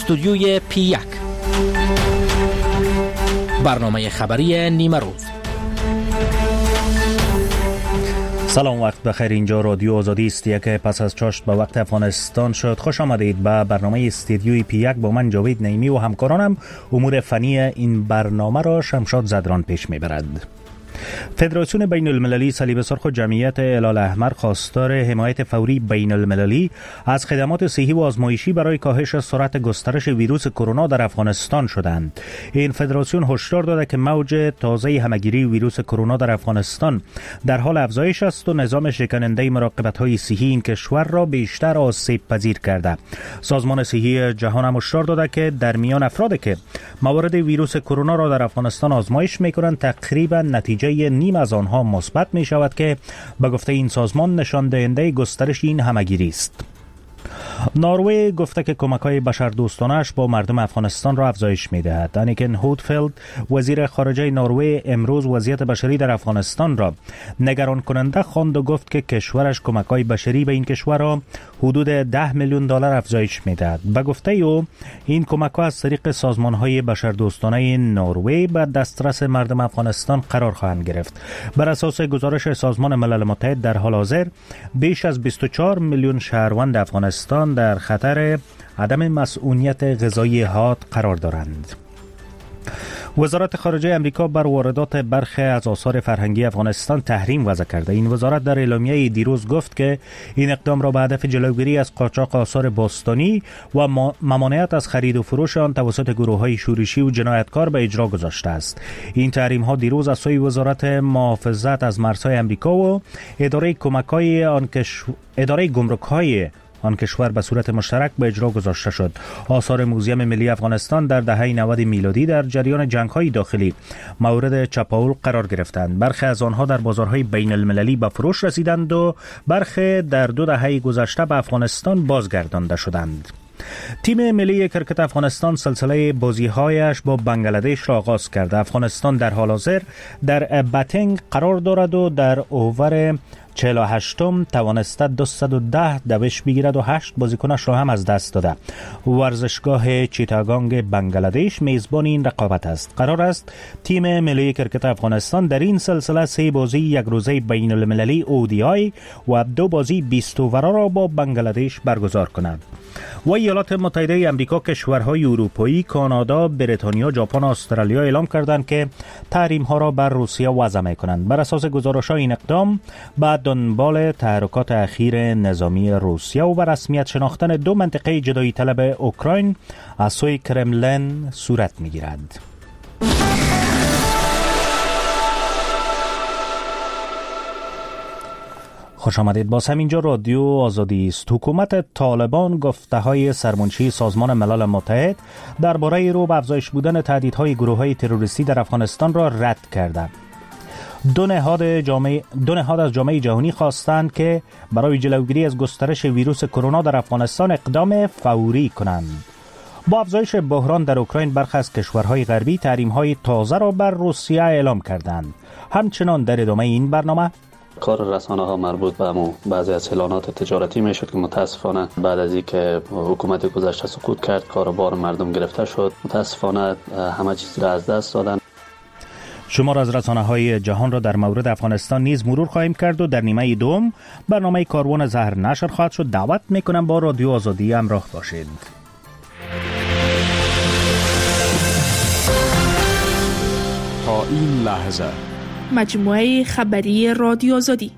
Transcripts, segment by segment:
استودیوی P1 برنامه خبری نیمه روز. سلام، وقت بخیر. اینجا رادیو آزادی است که پس از چاشت به وقت افغانستان شد. خوش آمدید به برنامه استودیوی P1 با من جاوید نعیمی و همکارانم. امور فنی این برنامه را شمشاد زدران پیش میبرد. فدراسیون بین المللی صلیب سرخ و جمعیت هلال احمر خواستار حمایت فوری بین المللی از خدمات صحی و آزمایشی برای کاهش سرعت گسترش ویروس کرونا در افغانستان شدند. این فدراسیون هشدار داده که موج تازه همهگیری ویروس کرونا در افغانستان در حال افزایش است و نظام شکننده مراقبت‌های صحی این کشور را بیشتر آسیب پذیر کرده. سازمان صحی جهان هم هشدار داده که در میان افرادی که موارد ویروس کرونا را در افغانستان آزمایش می‌کنند تقریبا نتیجه نیم از آنها مثبت می شود که به گفته این سازمان نشان دهنده گسترش این همهگیری است. نروژ گفته که کمک‌های بشردوستانه‌اش با مردم افغانستان را افزایش می‌دهد. انیکن هودفلد وزیر خارجه نروژ امروز وضعیت بشری در افغانستان را نگران کننده خواند و گفت که کشورش کمک‌های بشری به این کشور را حدود $10 میلیون افزایش می‌دهد. به گفته او این کمک‌ها از طریق سازمان‌های بشردوستانه نروژ به دسترس مردم افغانستان قرار خواهند گرفت. بر اساس گزارش سازمان ملل متحد در حال حاضر بیش از 24 میلیون شهروند افغانستان در خطر عدم مسئولیت غذایی حاد قرار دارند. وزارت خارجه امریکا بر واردات برخی از آثار فرهنگی افغانستان تحریم وضع کرده. این وزارت در اعلامیه دیروز گفت که این اقدام را به هدف جلوگیری از قاچاق آثار باستانی و ممانعت از خرید و فروش آن توسط گروه‌های شورشی و جنایتکار به اجرا گذاشته است. این تحریم ها دیروز از سوی وزارت محافظت از مرزهای امریکا و اداره گمرک‌های آن کشور به صورت مشترک به اجرا گذاشته شد. آثار موزیم ملی افغانستان در دهه 90 میلادی در جریان جنگ‌های داخلی مورد چپاول قرار گرفتند. برخی از آنها در بازارهای بین المللی به فروش رسیدند و برخی در 2 دهه گذشته به افغانستان بازگردانده شدند. تیم ملی کرکت افغانستان سلسله بازی‌هایش با بنگلادش را آغاز کرده. افغانستان در حال حاضر در باتنگ قرار دارد و در اوور 48م توانسته 210 دوش بگیرد و 8 بازیکنش را هم از دست داده. ورزشگاه چیتاگانگ بنگلادش میزبان این رقابت است. قرار است تیم ملی کرکت افغانستان در این سلسله 3 بازی یک روزه بین المللی ODI و 2 بازی 20 اووره را با بنگلادش برگزار کنند. و ایالات متحده آمریکا، کشورهای اروپایی، کانادا، بریتانیا، ژاپن و استرالیا اعلام کردند که تحریم ها را بر روسیه وضع می‌کنند. بر اساس گزارش‌های این اقدام بعد دنبال تحرکات اخیر نظامی روسیه و بر رسمیت شناختن 2 منطقه جدایی طلب اوکراین از سوی کرملین صورت می‌گیرد. خوش آمدید. باز هم اینجا رادیو آزادی است. حکومت طالبان گفته‌های سرمنشی سازمان ملل متحد درباره رو به افزایش بودن تهدیدهای گروه‌های تروریستی در افغانستان را رد کرده. دو نهاد از جامعه جهانی خواستند که برای جلوگیری از گسترش ویروس کرونا در افغانستان اقدام فوری کنند. با افزایش بحران در اوکراین برخی از کشورهای غربی تحریم‌های تازه را بر روسیه اعلام کردند. همچنان در ادامه این برنامه کار رسانه‌ها مربوط به بعضی از اعلانات تجارتی میشد که متاسفانه بعد از اینکه حکومت گذشته سقوط کرد کاروبار مردم گرفته شد. متاسفانه همه چیز را از دست دادن. شمار از رسانه‌های جهان را در مورد افغانستان نیز مرور خواهیم کرد و در نیمه دوم برنامه کاروان زهر نشر خواهد شد. دعوت میکنم با رادیو آزادی همراه باشید. تا این لحظه مجموعه خبری رادیو آزادی.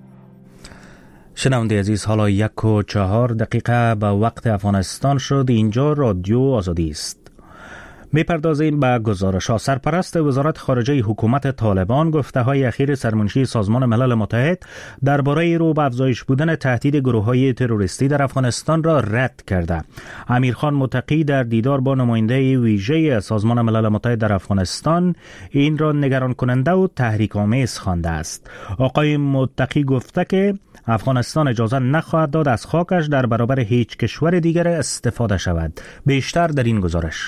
شنونده عزیز، حالا 1:04 به وقت افغانستان شد. اینجا رادیو آزادی است. میپردازیم به گزارش‌ها. سرپرست وزارت خارجه حکومت طالبان گفته‌های اخیر سرمنشی سازمان ملل متحد درباره رو به افزایش بودن تهدید گروه‌های تروریستی در افغانستان را رد کرده. امیرخان متقی در دیدار با نماینده ویژه سازمان ملل متحد در افغانستان این را نگران کننده و تحریک‌آمیز خوانده است. آقای متقی گفته که افغانستان اجازه نخواهد داد از خاکش در برابر هیچ کشور دیگر استفاده شود. بیشتر در این گزارش.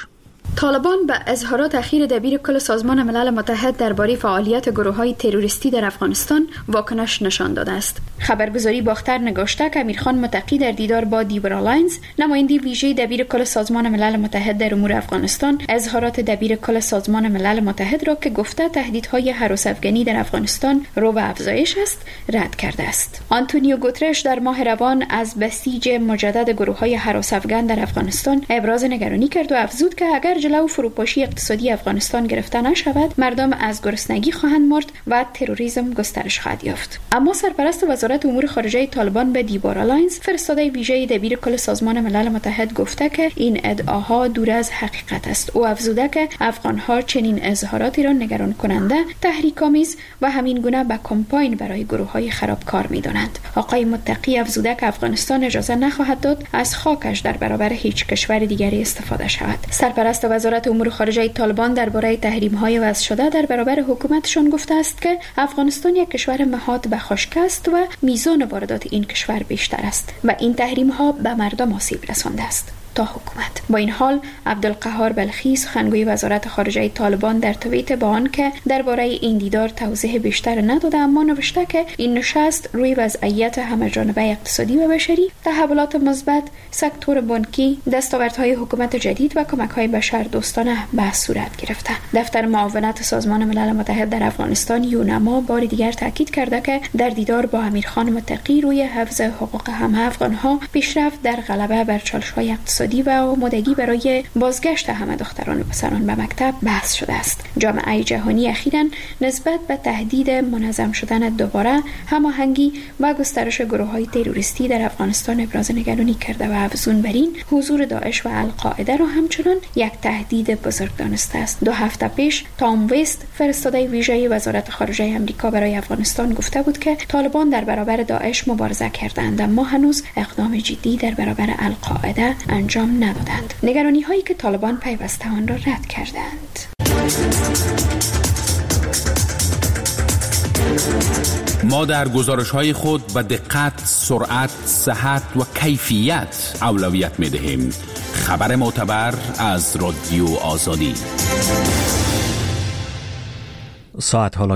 طالبان به اظهارات اخیر دبیر کل سازمان ملل متحد درباره فعالیت گروه‌های تروریستی در افغانستان واکنش نشان داده است. خبرگزاری باختر نگاشته که امیرخان متقی در دیدار با دیبرا لاینز، نماینده ویژه دبیر کل سازمان ملل متحد در امور افغانستان، اظهارات دبیر کل سازمان ملل متحد را که گفته تهدیدهای هراس‌افغانی در افغانستان رو به افزایش است، رد کرده است. آنتونیو گوترش در ماه روان از بسیج مجدد گروه‌های هراس‌افغان در افغانستان ابراز نگرانی کرد و افزود که اگر جلو فروپاشی اقتصادی افغانستان گرفته نشود، مردم از گرسنگی خواهند مرد و تروریسم گسترش خواهد یافت. اما سرپرست وزارت امور خارجه طالبان به دیبارا لاینز، فرستاده ویژه دبیر کل سازمان ملل متحد، گفته که این ادعاها دور از حقیقت است. او افزوده که افغانها چنین اظهاراتی را نگران کننده، تحریک‌آمیز و همین گونه به کمپاین برای گروه‌های خرابکار می‌دانند. آقای متقی افزوده که افغانستان اجازه نخواهد داد از خاکش در برابر هیچ کشور دیگری استفاده شود. سرپرست وزارت امور خارجه طالبان درباره تحریم‌های وضع شده در برابر حکومتشان گفته است که افغانستان یک کشور نهاد به خشک است و میزان واردات این کشور بیشتر است و این تحریم‌ها به مردم آسیب رسانده است تا حکومت. با این حال عبدالقهار بلخی، سخنگوی وزارت خارجه طالبان، در توییت با آن که درباره این دیدار توضیح بیشتر نداده، اما نوشته که این نشست روی وضعیت همه‌جانبه اقتصادی و بشری، تحولات مثبت، سکتور بانکی، دستاوردهای حکومت جدید و کمک‌های بشردوستانه بحث صورت گرفته. دفتر معاونت سازمان ملل متحد در افغانستان یونما بار دیگر تاکید کرده که در دیدار با امیرخان متقی روی حفظ حقوق همه افغان‌ها، پیشرفت در غلبه بر چالش‌های اقتصادی و آمادگی برای بازگشت همه دختران و پسران به مکتب بحث شده است. جامعه جهانی اخیراً نسبت به تهدید منظم شدن دوباره هماهنگی و گسترش گروه‌های تروریستی در افغانستان ابراز نگرانی کرده و افزون بر این حضور داعش و القاعده را همچنان یک تهدید بزرگ دانسته است. 2 هفته پیش تام ویست، فرستاده ویژه وزارت خارجه آمریکا برای افغانستان، گفته بود که طالبان در برابر داعش مبارزه کردند اما هنوز اقدام جدی در برابر القاعده انجام ندادند. نگرانی هایی که طالبان پیوسته آن را رد کردند. ما در گزارش‌های خود به دقت، سرعت، صحت و کیفیت اولویت می‌دهیم. خبر معتبر از رادیو آزادی. ساعت حالا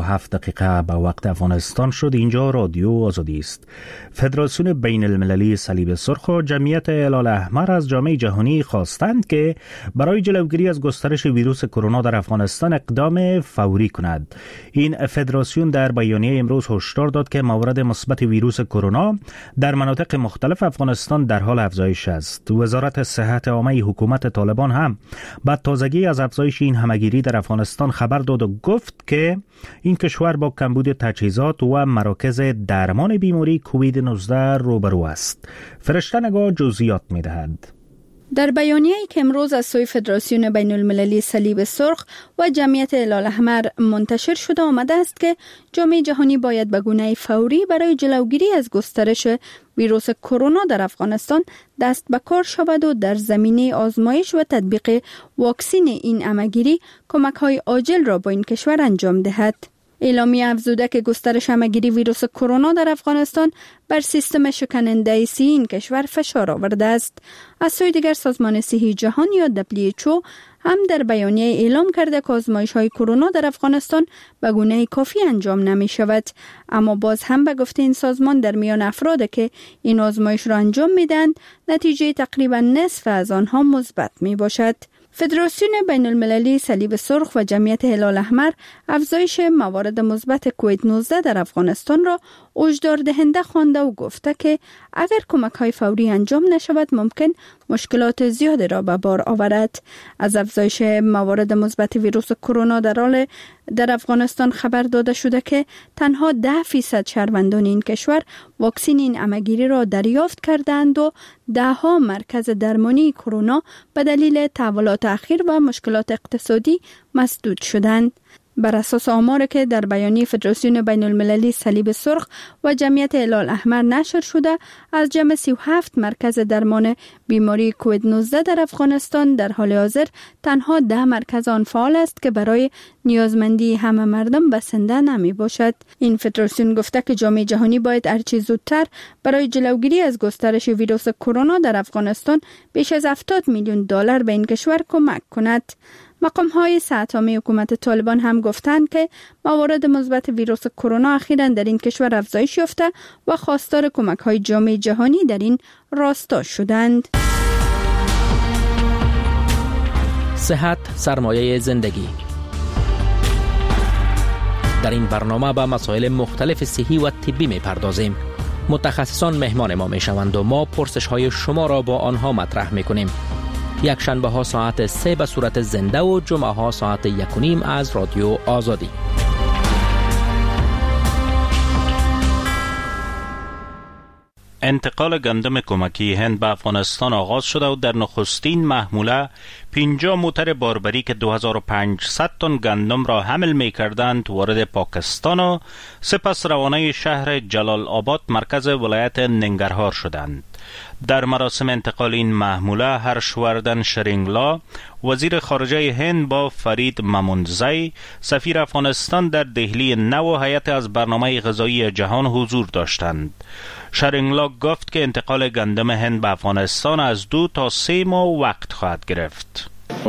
1:07 به وقت افغانستان شد. اینجا رادیو آزادی است. فدراسیون بین المللی صلیب سرخ و جمعیت هلال احمر از جامعه جهانی خواستند که برای جلوگیری از گسترش ویروس کرونا در افغانستان اقدام فوری کند. این فدراسیون در بیانیه امروز هشدار داد که موارد مثبت ویروس کرونا در مناطق مختلف افغانستان در حال افزایش است. وزارت صحت عامه حکومت طالبان هم بعد تازگی از افزایش این همه‌گیری در افغانستان خبر داد و گفت که این کشور با کمبود تجهیزات و مراکز درمان بیماری کووید 19 روبرو است. فرشته نگاه جزئیات می‌دهد. در بیانیه‌ای که امروز از سوی فدراسیون بین المللی صلیب سرخ و جمعیت هلال احمر منتشر شده آمده است که جامعه جهانی باید به گونه فوری برای جلوگیری از گسترش ویروس کرونا در افغانستان دست به کار شود و در زمینه آزمایش و تطبیق واکسین این همه‌گیری کمک‌های عاجل را با این کشور انجام دهد. اعلامیه افزوده که گسترش همه‌گیری ویروس کرونا در افغانستان بر سیستم شکننده صحی این کشور فشار آورده است. از سوی دیگر سازمان صحی جهان یا WHO هم در بیانیه اعلام کرده که آزمایش‌های کرونا در افغانستان به گونه کافی انجام نمی شود. اما باز هم به گفته این سازمان در میان افراد که این آزمایش را انجام میدهند نتیجه تقریبا نصف از آنها مثبت می باشد. فدراسیون بین المللی صلیب سرخ و جمعیت هلال احمر افزایش موارد مثبت کووید 19 در افغانستان را هشدار دهنده خوانده و گفته که اگر کمک‌های فوری انجام نشود ممکن مشکلات زیادی را به بار آورد. از افزایش موارد مثبت ویروس کرونا در افغانستان خبر داده شده که تنها 10% شهروندان این کشور واکسن این همه‌گیری را دریافت کردند و 10 مرکز درمانی کرونا به دلیل تحولات اخیر و مشکلات اقتصادی مسدود شدند. بر اساس آماری که در بیانیه فدراسیون بین المللی صلیب سرخ و جمعیت هلال احمر نشر شده، از جمع 37 مرکز درمان بیماری کووید 19 در افغانستان در حال حاضر تنها 10 مرکز آن فعال است که برای نیازمندی همه مردم بسنده نمی باشد. این فدراسیون گفته که جامعه جهانی باید هرچه زودتر برای جلوگیری از گسترش ویروس کرونا در افغانستان بیش از 70 میلیون دلار به این کشور کمک کند. مقام‌های سه‌عامه حکومت طالبان هم گفتند که موارد مثبت ویروس کرونا اخیراً در این کشور افزایش یافته و خواستار کمک‌های جامعه جهانی در این راستا شدند. صحت سرمایه زندگی. در این برنامه به مسائل مختلف صحی و طبی می‌پردازیم. متخصصان مهمان ما می‌شوند و ما پرسش‌های شما را با آنها مطرح می‌کنیم. یک شنبه ها ساعت 3 به صورت زنده و جمعه ها ساعت 1:30 از رادیو آزادی. انتقال گندم کمکی هند به افغانستان آغاز شده و در نخستین محموله 50 موتر باربری که 2500 تن گندم را حمل می کردند وارد پاکستان و سپس روانه شهر جلال آباد مرکز ولایت ننگرهار شدند. در مراسم انتقال این محموله هرشوردن شرینگلا وزیر خارجه هند با فرید ممونزی سفیر افغانستان در دهلی نو هیئت از برنامه غذایی جهان حضور داشتند. شرینگلا گفت که انتقال گندم هند به افغانستان از 2 تا 3 ماه وقت خواهد گرفت.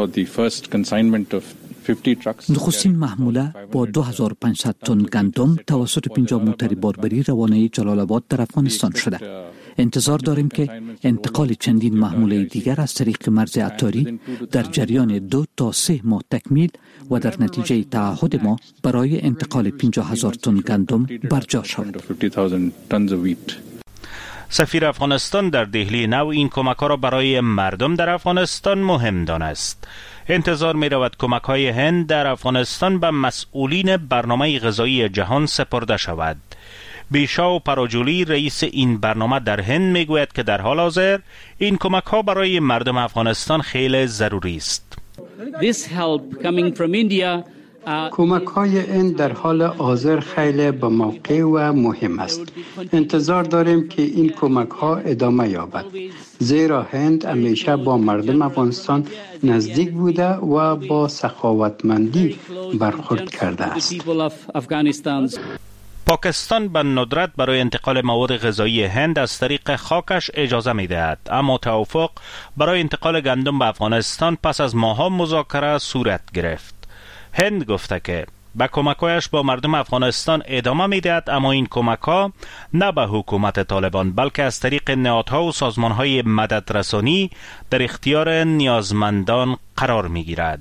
نخستین محموله با 2500 تن گندم توسط 50 موتر باربری روانه جلال آباد در افغانستان شده. انتظار داریم که انتقال چندین محموله دیگر از طریق مرز عطاری در جریان 2 تا 3 ماه تکمیل و در نتیجه تعهد ما برای انتقال 50,000 تن گندم برجا شود. سفیر افغانستان در دهلی نو این کمک‌ها را برای مردم در افغانستان مهم دانست. انتظار می رود کمک‌های هند در افغانستان به مسئولین برنامه غذایی جهان سپرده شود. بیشاو پراجولی رئیس این برنامه در هند می گوید که در حال حاضر این کمک‌ها برای مردم افغانستان خیلی ضروری است. کمک‌های این در حال حاضر خیلی به موقع و مهم است. انتظار داریم که این کمک‌ها ادامه یابد، زیرا هند همیشه با مردم افغانستان نزدیک بوده و با سخاوتمندی برخورد کرده است. پاکستان به ندرت برای انتقال مواد غذایی هند از طریق خاکش اجازه می دهد، اما توافق برای انتقال گندم به افغانستان پس از ماه‌ها مذاکره صورت گرفت. هند گفته که به کمک‌هایش با مردم افغانستان ادامه می‌دهد، اما این کمک‌ها نه به حکومت طالبان بلکه از طریق نهادها و سازمان‌های مددرسانی در اختیار نیازمندان قرار می‌گیرد.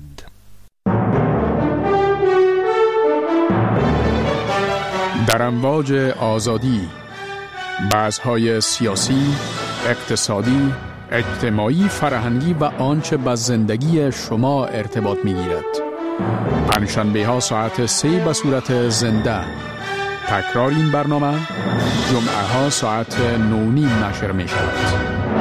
در امواج آزادی، بحث‌های سیاسی، اقتصادی، اجتماعی، فرهنگی و آنچه به زندگی شما ارتباط می‌گیرد. پنجشنبه ها ساعت 3 به صورت زنده. تکرار این برنامه جمعه ها ساعت 9:30 نشر می شود.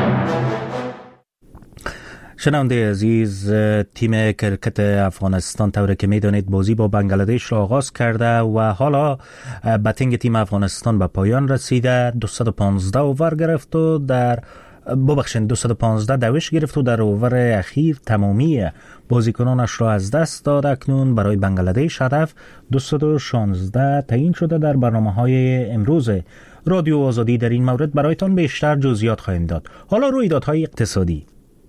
شنونده عزیز، تیم کرکت افغانستان طوری که میدانید بازی با بنگلادش را آغاز کرده و حالا بتینگ تیم افغانستان به پایان رسیده. 215 اوور گرفت و 215 دوش گرفت و در اوور اخیر تمامی بازیکنانش را از دست داد. اکنون برای بنگلادش هدف 216 تعیین شده. در برنامه‌های امروز رادیو آزادی در این مورد برایتان بیشتر جزئیات خواهیم داد. حالا رویدادهای اقتصادی.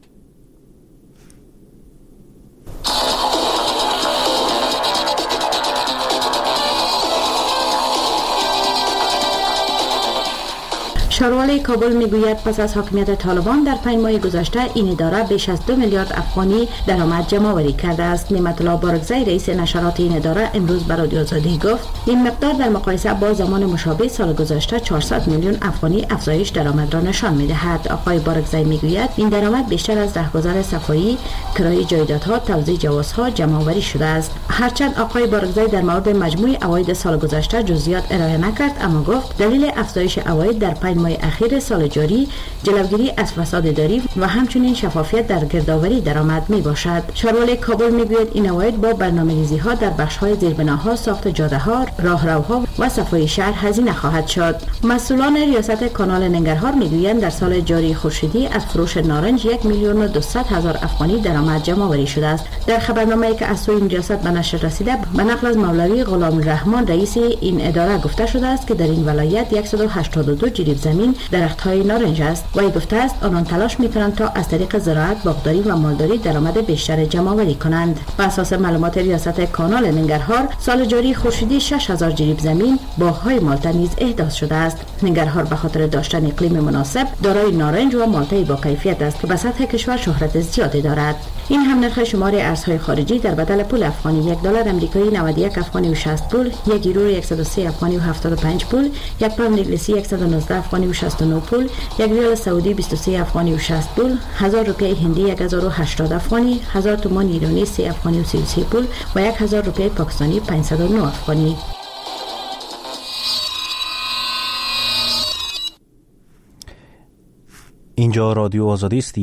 شاروالی کابل میگوید پس از حاکمیت طالبان در 5 ماه گذشته این اداره بیش از 2 میلیارد افغانی درآمد جمع‌آوری کرده است. نعمت الله بارگزی رئیس نشرات این اداره امروز به رادیو آزادی گفت این مقدار در مقایسه با زمان مشابه سال گذشته 400 میلیون افغانی افزایش درآمد را نشان می‌دهد. آقای بارگزی میگوید این درآمد بیشتر از رهگذر صفایی، کرایه جایدادها، توزیع جوازها جمع‌آوری شده است. هرچند آقای بارگزی در مورد مجموع عواید سال گذشته جزئیات ارائه نکرد، اما گفت دلیل افزایش عواید در 5 ماه اخیر سال جاری جلوگیری از فساد اداری و همچنین شفافیت در گردآوری درآمد میباشد. شاروالی کابل میگوید این اوایل با برنامه‌ریزی ها در بخش‌های زیربناها، ساخت جاده‌ها، راهروها و صفای شهر هزینه خواهد شد. مسئولان ریاست کانال ننگرهار میگویند در سال جاری خورشیدی از فروش نارنج 1,200,000 افغانی درآمد جمع‌آوری شده است. در خبرنامه‌ای که از سوی این ریاست به نشر رسیده به نقل از مولوی غلام الرحمن رئیس این اداره گفته شده است که در این ولایت 182 جریب زمین درخت‌های نارنج است و ای گفته است آنان تلاش می‌کنند تا از طریق زراعت، باغداری و مالداری درآمد بیشتر جمع‌آوری کنند. بر اساس معلومات ریاست کانال ننگرهار سال جاری خورشیدی 6000 جریب زمین باغ‌های مالته نیز احداث شده است. ننگرهار به خاطر داشتن اقلیم مناسب دارای نارنج و مالته با کیفیت است که به سطح کشور شهرت زیادی دارد. این هم نرخ شمار ارزهای خارجی در بدل پول افغانی: $1 آمریکایی 91 افغانی و 60 پول، 1 یورو 103 افغانی و 75 پول، 1 پوند انگلیسی 119 افغانی و 69 پول، 1 ریال سعودی 23 افغانی و 60 پول، 1000 روپیه هندی 1080 افغانی، 1000 تومان ایرانی 3 افغانی و 33 پول و 1000 روپیه پاکستانی 509 افغانی. اینجا رادیو آزادی است.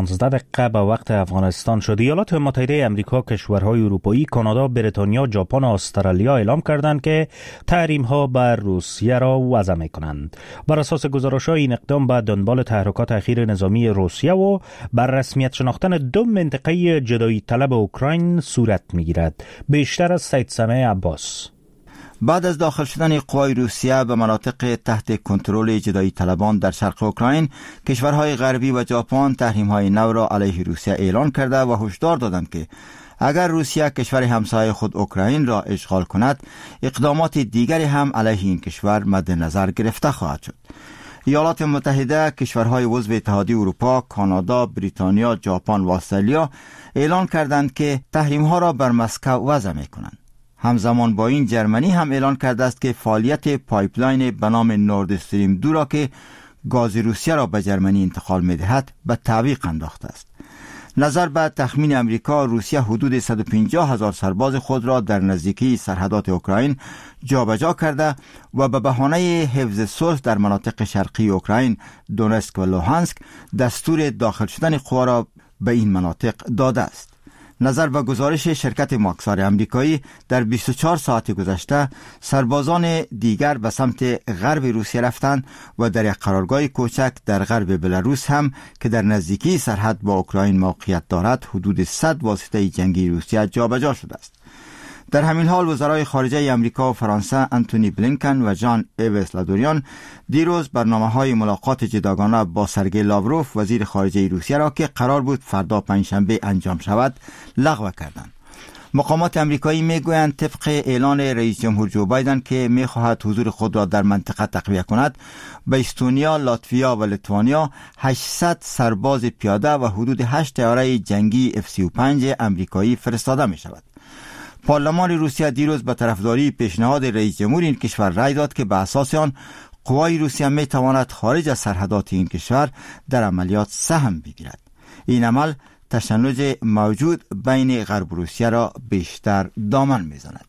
1:16 به وقت افغانستان شد. ایالات متحده آمریکا، کشورهای اروپایی، کانادا، بریتانیا، ژاپن و استرالیا اعلام کردند که تحریم‌ها بر روسیه را وضع می‌کنند. بر اساس گزارش‌ها این اقدام به دنبال تحرکات اخیر نظامی روسیه و بر رسمیت شناختن دو منطقه جدایی طلب اوکراین صورت می‌گیرد. بیشتر از سید سمیع عباس. بعد از داخل شدن قوای روسیه به مناطق تحت کنترل جدایی طلبان در شرق اوکراین، کشورهای غربی و ژاپن تحریم‌های نو را علیه روسیه اعلان کرده و هشدار دادند که اگر روسیه کشور همسایه خود اوکراین را اشغال کند، اقدامات دیگری هم علیه این کشور مد نظر گرفته خواهد شد. ایالات متحده، کشورهای عضو اتحادیه اروپا، کانادا، بریتانیا، ژاپن و استرالیا اعلان کردند که تحریم‌ها را بر مسکو وضع می‌کنند. همزمان با این جرمنی هم اعلان کرده است که فعالیت پایپلاین به نام نورد استریم 2 را که گاز روسیه را به جرمنی انتقال می‌دهد به تعویق انداخته است. نظر به تخمین امریکا، روسیه حدود 150,000 سرباز خود را در نزدیکی سرحدات اوکراین جابجا کرده و به بهانه حفظ صلح در مناطق شرقی اوکراین، دونتسک و لوهانسک، دستور داخل شدن قوا را به این مناطق داده است. نظر به گزارش شرکت ماکسار امریکایی، در 24 ساعت گذشته سربازان دیگر به سمت غرب روسیه رفتند و در یک قرارگاه کوچک در غرب بلاروس هم که در نزدیکی سرحد با اوکراین موقعیت دارد حدود 100 واسطه جنگی روسیه جابجا شده است. در همین حال وزرای خارجه امریکا و فرانسه انتونی بلینکن و جان ایوس لادوریان دیروز برنامه‌های ملاقات جداگانه با سرگئی لاوروف وزیر خارجه روسیه را که قرار بود فردا پنجشنبه انجام شود لغو کردند. مقامات امریکایی میگویند طبق اعلان رئیس جمهور جو بایدن که میخواهد حضور خود را در منطقه تقویت کند، به استونیا، لاتویا و لیتوانیا 800 سرباز پیاده و حدود 8 طیاره جنگی F-35 امریکایی فرستاده می شود. پارلمان روسیه دیروز به طرفداری پیشنهاد رئیس جمهور این کشور رای داد که به اساس آن قوای روسیه می تواند خارج از سرحدات این کشور در عملیات سهم بگیرد. این عمل تشنج موجود بین غرب روسیه را بیشتر دامن می زند.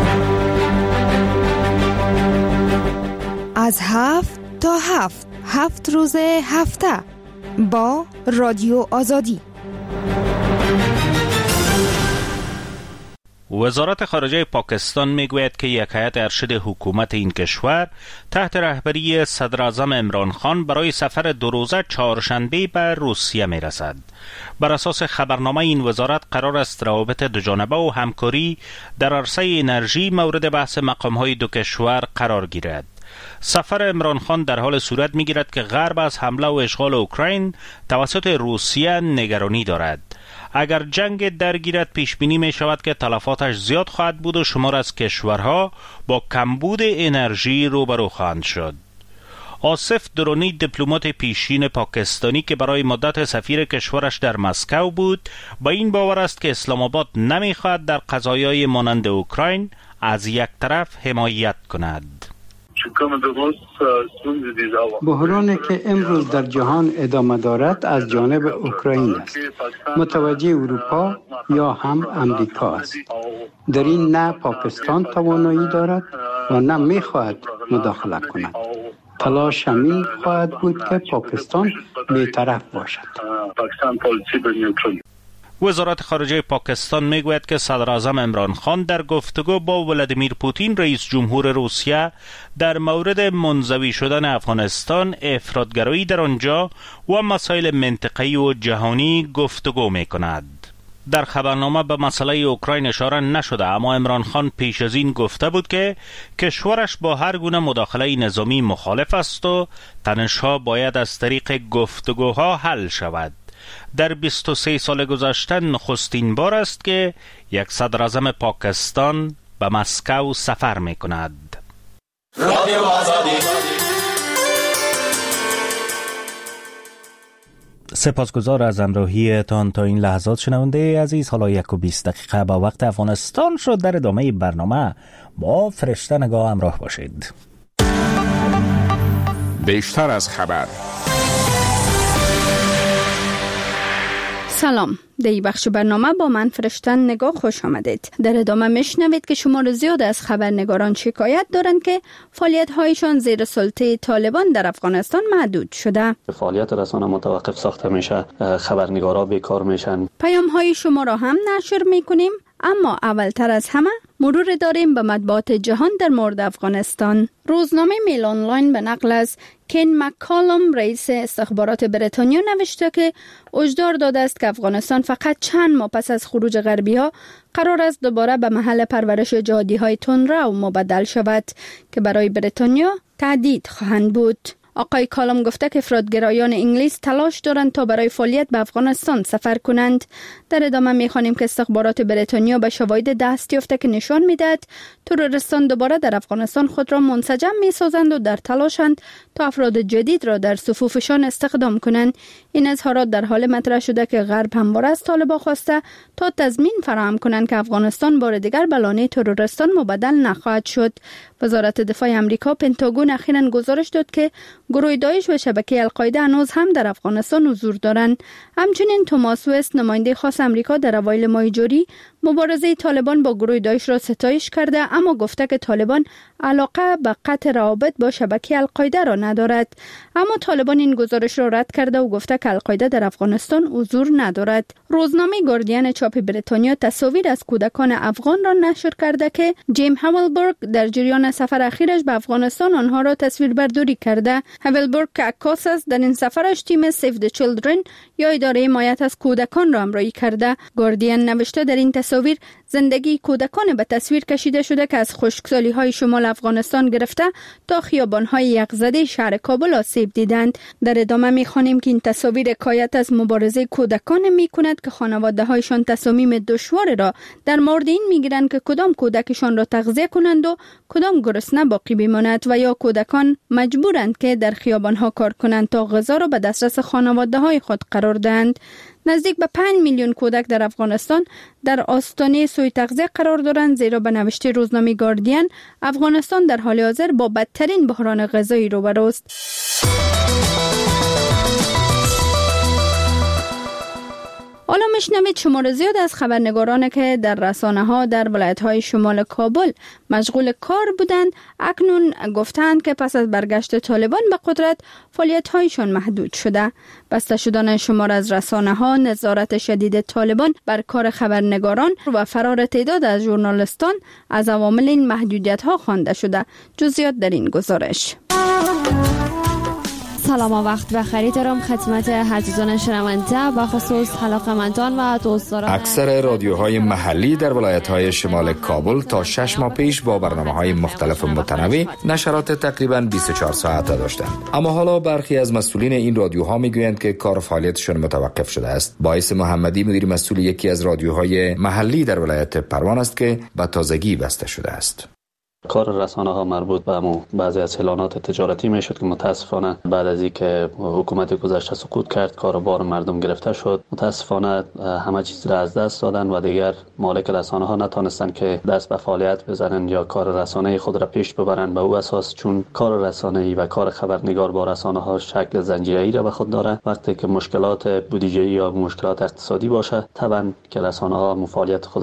از 7 تا 7 روز هفته با رادیو آزادی. وزارت خارجه پاکستان میگوید که یک هیئت ارشد حکومت این کشور تحت رهبری صدر اعظم عمران خان برای سفر 2 روزه چهارشنبه به روسیه میرسد. بر اساس خبرنامه این وزارت قرار است روابط دوجانبه و همکاری در عرصه انرژی مورد بحث مقام‌های دو کشور قرار گیرد. سفر عمران خان در حال صورت میگیرد که غرب از حمله و اشغال اوکراین توسط روسیه نگرانی دارد. اگر جنگ درگیرد پیش بینی می شود که تلفاتش زیاد خواهد بود و شمار از کشورها با کمبود انرژی روبرو خواهند شد. آصف درونی، دیپلمات پیشین پاکستانی که برای مدت سفیر کشورش در مسکو بود، با این باور است که اسلام آباد نمیخواهد در قضایای مانند اوکراین از یک طرف حمایت کند. بحرانی که امروز در جهان ادامه دارد از جانب اوکراین است. متوجه اروپا یا هم امریکا است. در این نه پاکستان توانایی دارد و نه می‌خواهد مداخله کند. تلاش همین خواهد بود که پاکستان بی‌طرف باشد. وزارت خارجه پاکستان میگوید که صدر اعظم عمران خان در گفتگو با ولادیمیر پوتین رئیس جمهور روسیه در مورد منزوی شدن افغانستان، افراطگرایی در آنجا و مسائل منطقه‌ای و جهانی گفتگو میکند. در خبرنامه به مسئله اوکراین اشاره نشده، اما عمران خان پیش از این گفته بود که کشورش با هر گونه مداخله نظامی مخالف است و تنش‌ها باید از طریق گفتگوها حل شود. در 23 سال گذشته نخستین بار است که یک صدر اعظم پاکستان به مسکو سفر می کند. سپاسگزار از همراهیتان تا این لحظات شنونده عزیز. حالا 1:20 دقیقه با وقت افغانستان شد. در ادامه برنامه با فرشته نگاه همراه باشید. بیشتر از خبر. سلام، در این بخش برنامه با من فرشتن نگاه خوش آمدید. در ادامه میشنوید که شمار زیاد از خبرنگاران شکایت دارند که فعالیت‌هایشان زیر سلطه طالبان در افغانستان محدود شده. فعالیت رسانه متوقف ساخته میشه، خبرنگارا بیکار میشن. پیام‌های شما را هم نشر میکنیم، اما اولتر از همه مرور داریم به مطبوعات جهان در مورد افغانستان. روزنامه میل آنلاین به نقل از کین مک‌کالم رئیس استخبارات بریتانیا نوشته که هشدار داده است که افغانستان فقط چند ماه پس از خروج غربی‌ها قرار است دوباره به محل پرورش جهادی‌های تندرو مبدل شود که برای بریتانیا تهدید خواهند بود. آقای کالم گفته که افراطگرایان انگلیس تلاش دارند تا برای فعالیت به افغانستان سفر کنند. در ادامه می‌خوانیم که استخبارات بریتانیا به شواهد دست یافته که نشان می‌دهد تروریستان دوباره در افغانستان خود را منسجم می‌سازند و در تلاشند تا افراد جدید را در صفوفشان استخدام کنند. این اظهارات در حال مطرح شده که غرب همواره از طالبان خواسته تا تضمین فراهم کنند که افغانستان بار دیگر به لانه تروریستان مبدل نخواهد شد. وزارت دفاع آمریکا پنتاگون اخیراً گزارش داد که گروه داعش و شبکه القاعده هنوز هم در افغانستان حضور دارند. همچنین توماس وست نماینده خاص آمریکا در اوایل ماه جاری مبارزه طالبان با گروه داعش را ستایش کرده، اما گفته که طالبان علاقه به قطع روابط با شبکه القاعده را ندارد. اما طالبان این گزارش را رد کرده و گفته که القاعده در افغانستان حضور ندارد. روزنامه گاردین چاپ بریتانیا تصاویر از کودکان افغان را نشر کرده که جیم هاولبرگ در جریان سفر اخیرش به افغانستان آنها را تصویربرداری کرده. هاولبرگ که عکاس است، در این سفرش تیم سیو د چیلدرن یا اداره حمایت از کودکان را همراهی کرده. گاردین نوشته در این تصاویر زندگی کودکان به تصویر کشیده شده که از خشکسالی‌های شمال افغانستان گرفته تا خیابان‌های یخزده شهر کابل آسیب دیدند. در ادامه می‌خوانیم که این تصاویر حکایت از مبارزه کودکان می‌کند که خانواده‌هایشان تصامیم دشوار را در مورد این می‌گیرند که کدام کودکشان را تغذیه کنند و کدام گرسنه باقی بماند و یا کودکان مجبورند که در خیابان‌ها کار کنند تا غذا را به دسترس خانواده‌های خود قرار دهند. نزدیک به 5 میلیون کودک در افغانستان در آستانه سوء تغذیه قرار دارند، زیرا به نوشته روزنامه گاردین افغانستان در حال حاضر با بدترین بحران غذایی روبروست. حالا میشنوید شمار زیاد از خبرنگاران که در رسانه‌ها در ولایت‌های شمال کابل مشغول کار بودند اکنون گفتند که پس از برگشت طالبان به قدرت فعالیت‌هایشان محدود شده. بسته شدن شمار از رسانه‌ها، نظارت شدید طالبان بر کار خبرنگاران و فرار تعداد از ژورنالیستان از عوامل این محدودیت‌ها خوانده شده. جزئیات در این گزارش. سلام و وقت بخیر دارم خدمت عزیزان شنونده و خصوص علاقه‌مندان و دوستداران. اکثر رادیوهای محلی در ولایت‌های شمال کابل تا 6 ماه پیش با برنامه‌های مختلف و متنوع نشرات تقریباً 24 ساعته داشتند، اما حالا برخی از مسئولین این رادیوها میگویند که کار فعالیتشان متوقف شده است. باعث محمدی مدیر مسئول یکی از رادیوهای محلی در ولایت پروان است که به تازگی بسته شده است. کار رسانه ها مربوط به بعضی از اعلانات تجارتی میشد که متاسفانه بعد از اینکه حکومت گذشته سقوط کرد کاروبار مردم گرفته شد. متاسفانه همه چیز را از دست دادن و دیگر مالک رسانه ها نتونستن که دست به فعالیت بزنن یا کار رسانه‌ای خود را پیش ببرن به او اساس، چون کار رسانه‌ای و کار خبرنگار با رسانه ها شکل زنجیره‌ای را به خود داره. وقتی که مشکلات بودجه‌ای یا مشکلات اقتصادی باشه طبعا که رسانه ها فعالیت خود را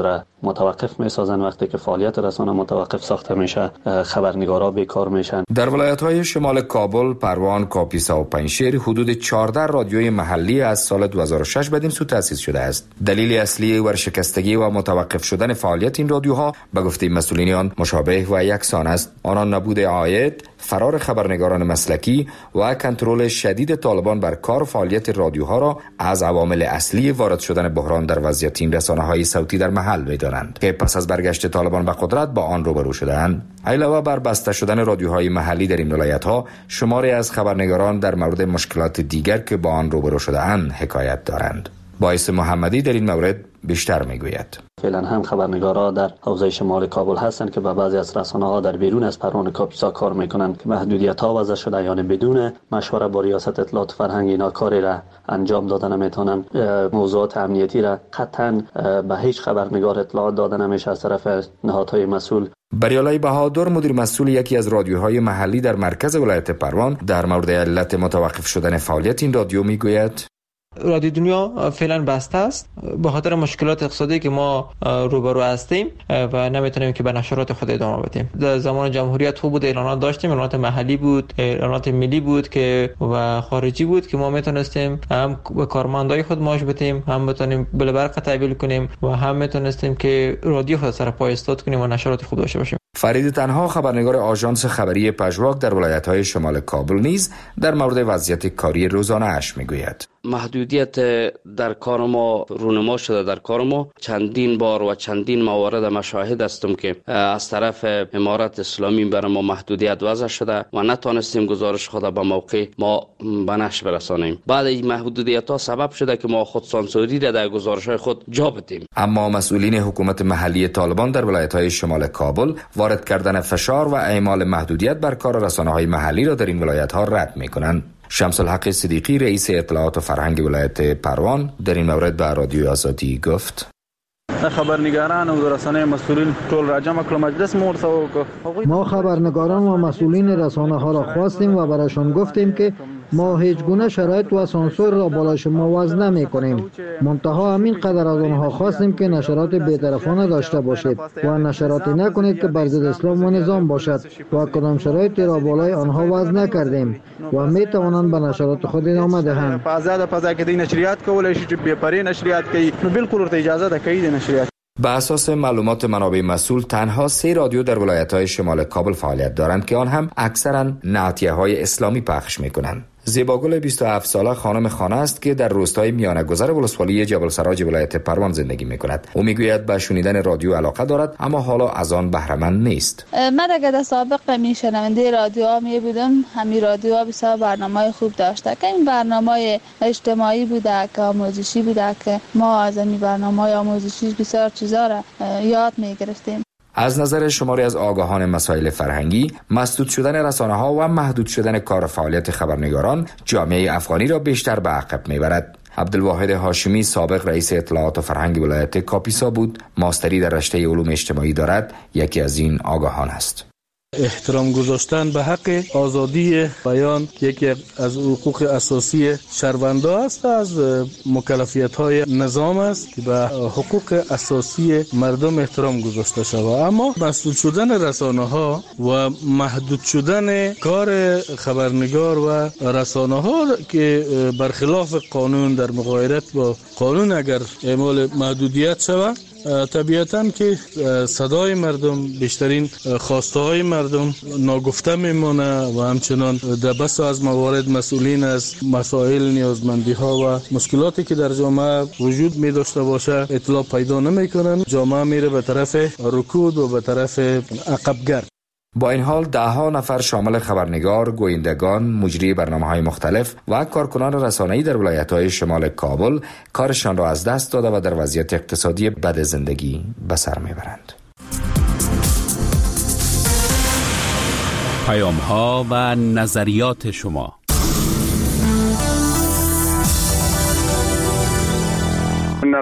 متوقف میسازن. وقتی که فعالیت رسانه متوقف ساخته میشه خبرنگارا بیکار میشن. در ولایت‌های شمال کابل، پروان، کاپیسا و پنجشیر حدود 14 رادیوی محلی از سال 2006 بدین سو تأسیس شده است. دلیل اصلی ورشکستگی و متوقف شدن فعالیت این رادیوها به گفته مسئولین آن مشابه و یکسان است. آنان نبود عاید، فرار خبرنگاران مسلکی و کنترل شدید طالبان بر کار و فعالیت رادیوها را از عوامل اصلی وارد شدن بحران در وضعیت این رسانه‌های صوتی در محل می‌دانند که پس از برگشت طالبان به قدرت با آن روبرو شدند. علاوه بر بسته شدن رادیوهای محلی در این ولایت‌ها، شماری از خبرنگاران در مورد مشکلات دیگر که با آن روبرو شده‌اند حکایت دارند. باعث محمدی در این مورد بیشتر میگوید. فعلا هم خبرنگارا در حوزه شمال کابل هستند که با بعضی از رسانه‌ها در بیرون از پروان کاپیسا کار میکنند که محدودیت‌ها وضع شده، یعنی بدون مشوره با ریاست اطلاعات فرهنگ اینا کاری را انجام دادن نمیتونن. موضوعات امنیتی را قطعاً به هیچ خبرنگار اطلاعات دادن نمیشه از طرف نهادهای مسئول. بریالای بهادر، مدیر مسئول یکی از رادیوهای محلی در مرکز ولایت پروان، در مورد علت متوقف شدن فعالیت این رادیو میگوید: رادیو دنیا فعلا بسته است به خاطر مشکلات اقتصادی که ما روبرو هستیم و نمیتونیم که به نشرات خود ادامه بدیم. در زمان جمهوریت خوب بود، اعلانات داشتیم، اعلانات محلی بود، اعلانات ملی بود که و خارجی بود که ما میتونستیم هم به کارمندای خود معاش بدیم، هم بتونیم بالبرق تحویل کنیم و هم میتونستیم که رادیو خود سر پای استاد کنیم و نشرات خوب داشته باشیم. فرید تنها، خبرنگار آژانس خبری پژواک در ولایت‌های شمال کابل، نیز در مورد وضعیت کاری روزانه اش میگوید: محدودیت در کار ما رونما شده. در کار ما چندین بار و چندین موارد مشاهد هستم که از طرف امارت اسلامی بر ما محدودیت وضع شده و نتونستیم گزارش خود به موقع ما به نشر برسانیم. بعد این محدودیت ها سبب شده که ما خود سانسوری را در گزارش های خود جا بدیم. اما مسئولین حکومت محلی طالبان در ولایت‌های شمال کابل وارد کردن فشار و اعمال محدودیت بر کار رسانه‌های محلی را در این ولایت‌ها رد می‌کنند. شمس الحق صدیقی، رئیس اطلاعات و فرهنگ ولایت پروان، در این مورد به رادیو آزادی گفت: خبرنگاران و رسانه مسئولین طول را جمع کل مجلس ما خبرنگاران و مسئولین رسانه ها را خواستیم و برایشان گفتیم که ما هیچ گونه شرایط و سانسور را بالای شما وضع نمی کنیم. منتها همین قدر از آنها خواستیم که نشرات بی‌طرفانه داشته باشید و نشراتی نکنید که بر ضد اسلام و نظام باشد و کدام شرایطی را بالای آنها وضع نکردیم و می توانند به نشرات خود ادامه دهند. پس که نشریات کولای شي بے پرې نشریات کوي نو بالکل ورته اجازه ده کوي د نشریات. به اساس معلومات منابع مسئول، تنها 3 رادیو در ولایت‌های شمال کابل فعالیت دارند که آن هم اکثراً نعتیه‌های اسلامی پخش می‌کنند. زیباگل 27 ساله خانم خانه است که در روستای میانه‌گذر ولسوالی جبل سراج ولایت پروان زندگی می‌کند. او میگوید به شنیدن رادیو علاقه دارد اما حالا از آن بهره مند نیست. من در سابق میشنونده رادیو می بودم. همین رادیو بسیار برنامه‌های خوب داشته که این برنامه‌های اجتماعی بوده که آموزشی بوده که ما از این برنامه‌های آموزشی بسیار چیزا را یاد می‌گرفتیم. از نظر شماری از آگاهان مسائل فرهنگی، مسدود شدن رسانه‌ها و محدود شدن کار فعالیت خبرنگاران جامعه افغانی را بیشتر به عقب می‌برد. عبدالواحد هاشمی، سابق رئیس اطلاعات و فرهنگ ولایت کاپیسا بود، ماستری در رشته علوم اجتماعی دارد، یکی از این آگاهان است. احترام گذاشتن به حق آزادی بیان یکی از حقوق اساسی شهروندان است، از مکلفیت‌های نظام است که به حقوق اساسی مردم احترام گذاشته شود. اما مسدود شدن رسانه‌ها و محدود شدن کار خبرنگار و رسانه‌ها که برخلاف قانون در مغایرت با قانون اگر اعمال محدودیت شود، طبیعتاً که صدای مردم، بیشترین خواسته های مردم ناگفته میمونه و همچنان در بس از موارد مسئولین از مسائل، نیازمندی ها و مشکلاتی که در جامعه وجود می داشته باشه اطلاع پیدا نمی کنن. جامعه میره به طرف رکود و به طرف عقبگرد. با این حال 10 نفر شامل خبرنگار، گویندگان، مجری برنامه‌های مختلف و کارکنان رسانه‌ای در ولایت‌های شمال کابل کارشان را از دست داده و در وضعیت اقتصادی بد زندگی به سر میبرند. پیام‌ها و نظریات شما.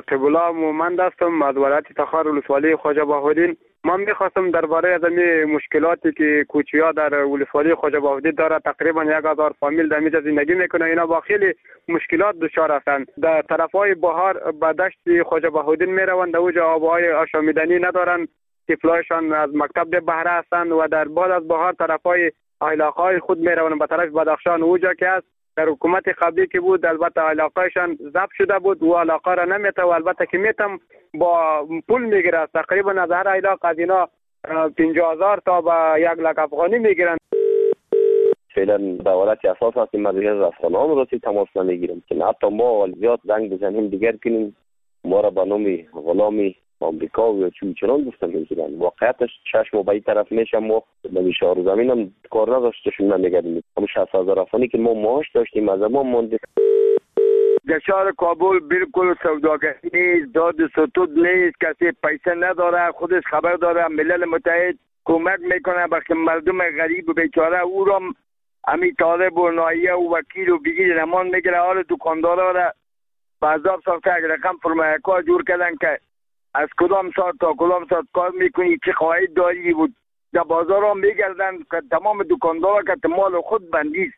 رقیب الله مومند هستم از ولایت تخار ولسوالی خواجه بهاءالدین. من میخواستم درباره از این مشکلاتی که کوچی‌ها در ولسوالی خواجه بهاءالدین داره، تقریبا 1000 فامیل در اینجا زندگی میکنه، اینا با خیلی مشکلات دچار هستند. در طرفای بهار به دشت خواجه بهاءالدین میروند، اوجا آبهای آشامیدنی ندارن، طفلایشان از مکتب به بهره هستند و در بعد از بهار طرفای علاقه‌های خود میروند به طرف بدخشان، اوجا که است در حکومت قبلی که بود البته علاقهشان ضبط شده بود و علاقه را نمیته و البته که میتم با پول میگیره، تقریبا از هر علاقه از اینا 50,000 تا به 1,00,000 افغانی میگیرن. فعلا به حالت اساس هستیم، از افغانان رو تماس نمیگیریم که حتی ما زیاد زنگ بزنیم دیگر کنیم ما را به نام غلامی آمریکا و چون گفتن میگیرن. واقعیتش چشم به این طرف میشم و به شهر زمین هم کار نداشتشون نمیگردیم. همون 60,000 افغانی که ما معاش داشتیم از ما مونده. در شهر کابل بالکل سوداگری نیست، داد ستود نیست، کسی پیسه نداره، خودش خبر داره. ملل متحد کمک میکنه به مردم غریب و بیچاره، او را همین طالب و نایه و وکیل و بگیر نمان میگیره. حال دکاندارا را به عذاب ساخته، اگر رقم فرمایکار جور کردن که از کدام ساعت تا کدام ساعت کار میکنی، چه قواعد داری بود. در بازار هم میگردن که تمام دکاندارا که مال خود بندیست.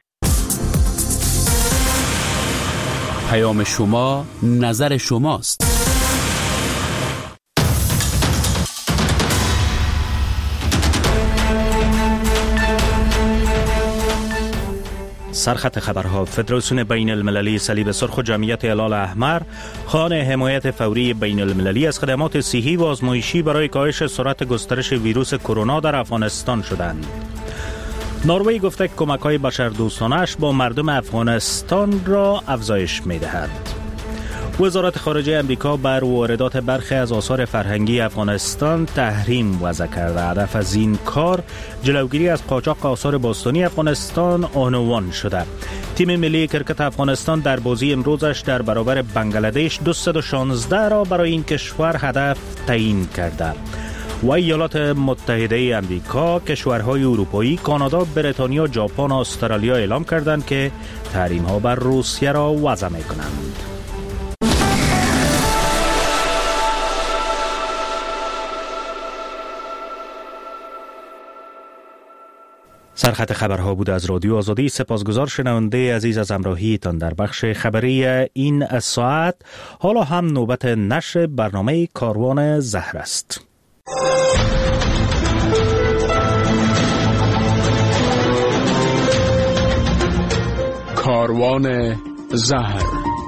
پیام شما نظر شماست. سرخط خبرها. فدراسیون بین المللی صلیب سرخ و جمعیت هلال احمر خواهان حمایت فوری بین المللی از خدمات صحی و آزمایشی برای کاهش سرعت گسترش ویروس کرونا در افغانستان شدند. نروژ گفته کمک‌های بشردوستانش با مردم افغانستان را افزایش می‌دهد. وزارت خارجه امریکا بر واردات برخی از آثار فرهنگی افغانستان تحریم وضع کرده. هدف از این کار جلوگیری از قاچاق آثار باستانی افغانستان عنوان شده. تیم ملی کرکت افغانستان در بازی امروزش در برابر بنگلادش 216 را برای این کشور هدف تعیین کرده. و ایالات متحده امریکا، کشورهای اروپایی، کانادا، بریتانیا، ژاپن و استرالیا اعلام کردند که تحریم‌ها بر روسیه را وضع می‌کنند. سرخط خبرها بود از رادیو آزادی. سپاسگزار شنونده عزیز از همراهیتان در بخش خبری این ساعت. حالا هم نوبت نشر برنامه کاروان زهر است. کاروان زهر.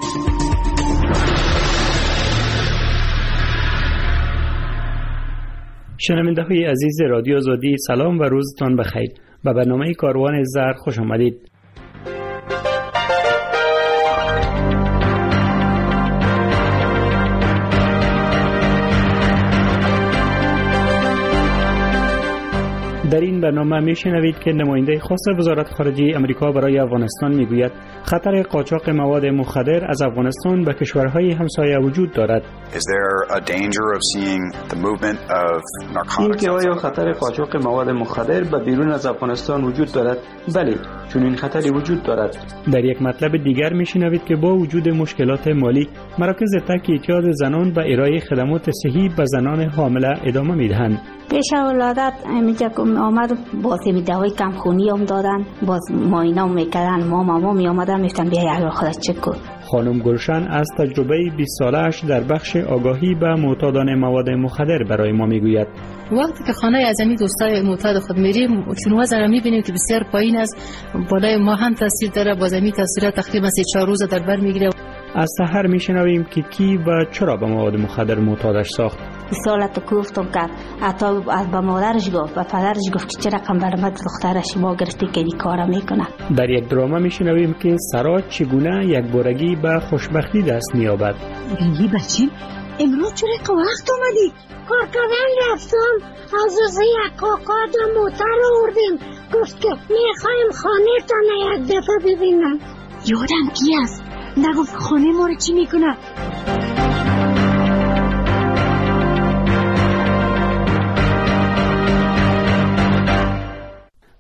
شنونده های عزیز رادیو آزادی، سلام و روزتان بخیر. به برنامه کاروان زهر خوش آمدید. در این برنامه میشنوید که نماینده خاص وزارت خارجه امریکا برای افغانستان میگوید خطر قاچاق مواد مخدر از افغانستان به کشورهای همسایه وجود دارد. این که آیا خطر قاچاق مواد مخدر به بیرون از افغانستان وجود دارد؟ بله، چون این خطری وجود دارد. در یک مطلب دیگر میشنوید که با وجود مشکلات مالی، مراکز تک اعتیاد زنان به ارائه خدمات صحی به زنان حامله ادامه میدهند. پیش ولادت اینجا آمد باز میدههای کمخونی هم دادن، باز معاینه هم میکردن، ماما می آمدن میفتن بیا اگر خودت چک کن. خانم گلشن از تجربه 20 ساله‌اش در بخش آگاهی به معتادان مواد مخدر برای ما میگوید. وقتی که خانه از این دوستای معتاد خود میریم، چون وضع میبینیم که بسیار پایین است، بالای ما هم تاثیر داره، باز همین تاثیر تقریبا 3-4 روز در بر میگیره. از سحر میشنویم که کی و چرا به مواد مخدر معتادش ساخت. سالت گفتم که حتی از با مادرش گفت و پدرش گفت که چرا کم برمت دخترش ما گرفتی که این کارا میکنه. در یک دراما میشنویم که سراج چگونه یک بارگی به خوشبختی دست مییابد. بینی بچیم امروز چرا که وقت آمدی؟ کار کردن رفتم از یک کاکا دو موتر آوردیم، گفت که میخوایم خانه تانه یک دفعه ببینم. یادم کی است؟ نگفت خانه ما رو چی میکنه؟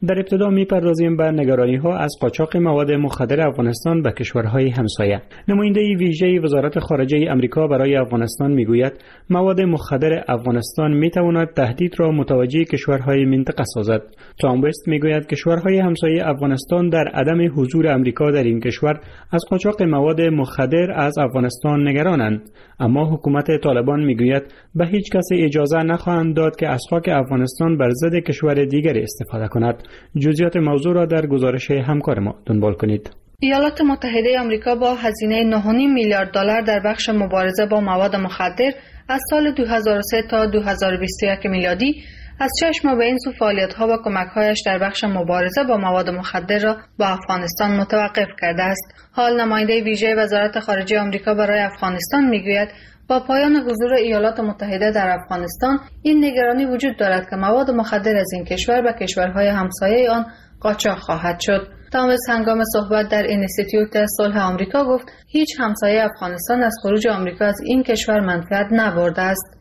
در ابتدا می‌پردازیم به نگرانی‌ها از قاچاق مواد مخدر افغانستان به کشورهای همسایه. نماینده ویژه وزارت خارجه آمریکا برای افغانستان میگوید مواد مخدر افغانستان میتواند تهدید را متوجه کشورهای منطقه سازد. تام وست میگوید کشورهای همسایه افغانستان در عدم حضور آمریکا در این کشور از قاچاق مواد مخدر از افغانستان نگرانند، اما حکومت طالبان میگوید به هیچ کس اجازه نخواهند داد که از خاک افغانستان بر ضد کشور دیگری استفاده کند. جزئیات موضوع را در گزارش همکار ما دنبال کنید. ایالات متحده آمریکا با هزینه 9.5 میلیارد دلار در بخش مبارزه با مواد مخدر از سال 2003 تا 2021 میلادی از 6 ماه به این سو فعالیت‌ها و کمک‌هایش در بخش مبارزه با مواد مخدر را با افغانستان متوقف کرده است. حال نماینده ویژه وزارت خارجه آمریکا برای افغانستان میگوید با پایان حضور ایالات متحده در افغانستان این نگرانی وجود دارد که مواد مخدر از این کشور به کشورهای همسایه آن قاچاق خواهد شد. تامس هنگام صحبت در اینستیتوت صلح آمریکا گفت هیچ همسایه افغانستان از خروج آمریکا از این کشور منفعت نبرده است.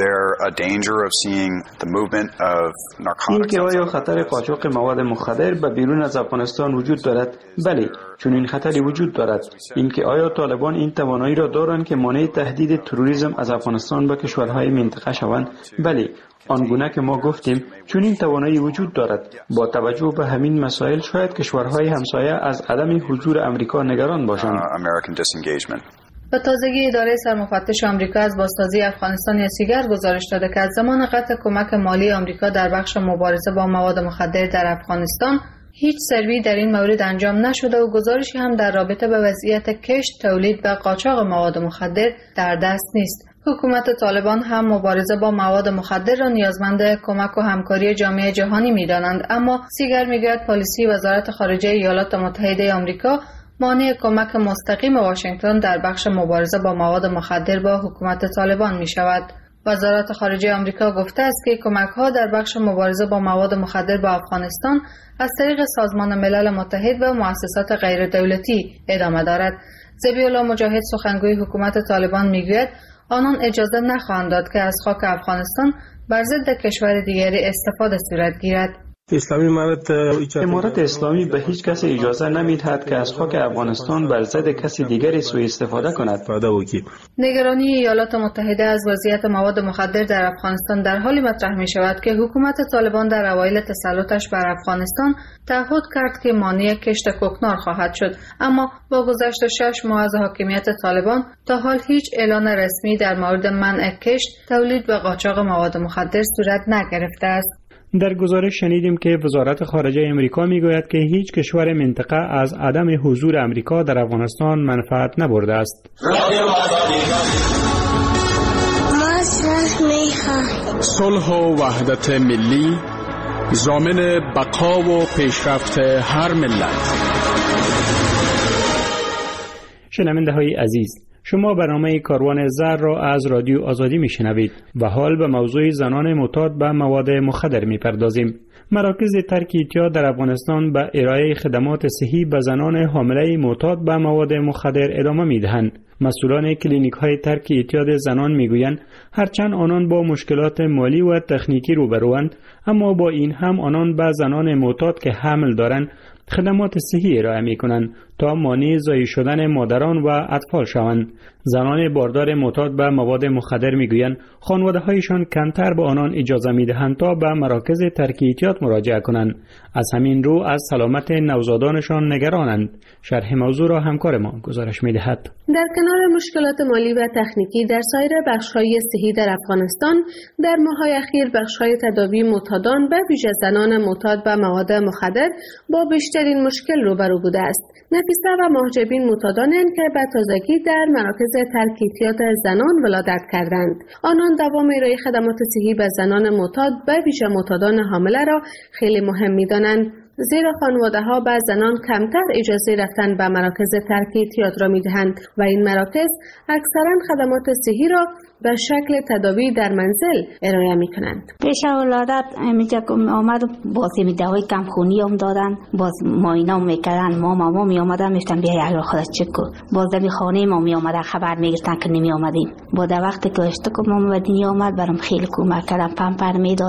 اینکه آیا خطر قاچاق مواد مخدر به بیرون از افغانستان وجود دارد؟ بله، چون این خطری وجود دارد. اینکه آیا طالبان این توانایی را دارند که مانع تهدید تروریسم از افغانستان به کشورهای منطقه شوند؟ بله، آنگونه که ما گفتیم چون این توانایی وجود دارد. با توجه به همین مسائل شاید کشورهای همسایه از عدم حضور آمریکا نگران باشند. به تازگی اداره سرمفتش آمریکا از بازسازی افغانستان یاسیگر گزارش داده که از زمان قطع کمک مالی آمریکا در بخش مبارزه با مواد مخدر در افغانستان هیچ سروی در این مورد انجام نشده و گزارشی هم در رابطه به وضعیت کشت، تولید و قاچاق مواد مخدر در دست نیست. حکومت طالبان هم مبارزه با مواد مخدر را نیازمند کمک و همکاری جامعه جهانی می‌دانند، اما سیگر می‌گوید پالیسی وزارت خارجه ایالات متحده آمریکا مانع کمک مستقیم واشنگتن در بخش مبارزه با مواد مخدر با حکومت طالبان می شود. وزارت خارجه آمریکا گفته است که کمک‌ها در بخش مبارزه با مواد مخدر با افغانستان از طریق سازمان ملل متحد و مؤسسات غیر دولتی ادامه دارد. ذبیح الله مجاهد سخنگوی حکومت طالبان میگوید آنان اجازه نخواهند داد که از خاک افغانستان بر ضد کشور دیگری استفاده صورت گیرد. امارت اسلامی به هیچ کس اجازه نمی‌دهد که از خاک افغانستان بر ضد کسی دیگری سوء استفاده کند. نگرانی ایالات متحده از وضعیت مواد مخدر در افغانستان در حالی مطرح می شود که حکومت طالبان در اوایل تسلطش بر افغانستان تعهد کرد که مانع کشت کوکنار خواهد شد، اما با گذشت 6 ماه از حاکمیت طالبان تا حال هیچ اعلان رسمی در مورد منع کشت، تولید و قاچاق مواد مخدر صورت نگرفته است. در گزارش شنیدیم که وزارت خارجه امریکا میگوید که هیچ کشور منطقه از عدم حضور امریکا در افغانستان منفعت نبرده است. صلح و وحدت ملی ضامن بقا و پیشرفت هر ملت. شنونده های عزیز، شما برنامه کاروان زر را از رادیو آزادی میشنوید و حال به موضوع زنان معتاد به مواد مخدر میپردازیم. مراکز ترک اعتیاد در افغانستان به ارائه خدمات صحی به زنان حامله معتاد به مواد مخدر ادامه میدهند. مسئولان کلینیک های ترک اعتیاد زنان میگویند هرچند آنان با مشکلات مالی و تکنیکی روبروند، اما با این هم آنان به زنان معتاد که حمل دارند خدمات صحی ارائه میکنند تا مانع ضایع شدن مادران و اطفال شوند. زنان باردار معتاد به مواد مخدر میگویند خانواده‌هایشان کمتر به آنان اجازه میدهند تا به مراکز ترک اعتیاد مراجعه کنند. از همین رو از سلامت نوزادانشان نگرانند. شرح موضوع را همکار ما گزارش میدهد. در کنار مشکلات مالی و تکنیکی در سایر بخش‌های صحی در افغانستان، در ماه‌های اخیر بخش‌های تداوی معتادان به ویژه زنان معتاد به مواد مخدر با بیشترین مشکل روبرو بوده است. نفیسه و محجبین معتادانند که به تازگی در مراکز ترک اعتیاد زنان ولادت کردند. آنان دوام ارائه خدمات صحی به زنان معتاد به ویژه معتادان حامله را خیلی مهم می‌دانند، زیرا خانواده‌ها به زنان کمتر اجازه رفتن به مراکز ترک اعتیاد را می‌دهند و این مراکز اکثرا خدمات صحی را به شکل تداوی در منزل ارائه می‌کنند. پیش ولادت اینجا آمد باز می دوای کمخونی هم دادن، باز معاینه هم می‌کردن، ماما می اومدن میگفتن بیا علاج خودت چک کن. باز در خانه ما می اومدن خبر می‌گرفتن که نمی اومدیم. بعد وقتی که اشتکو ما به دنیا اومد برام خیلی کمک کردن، پامپر می‌دادن.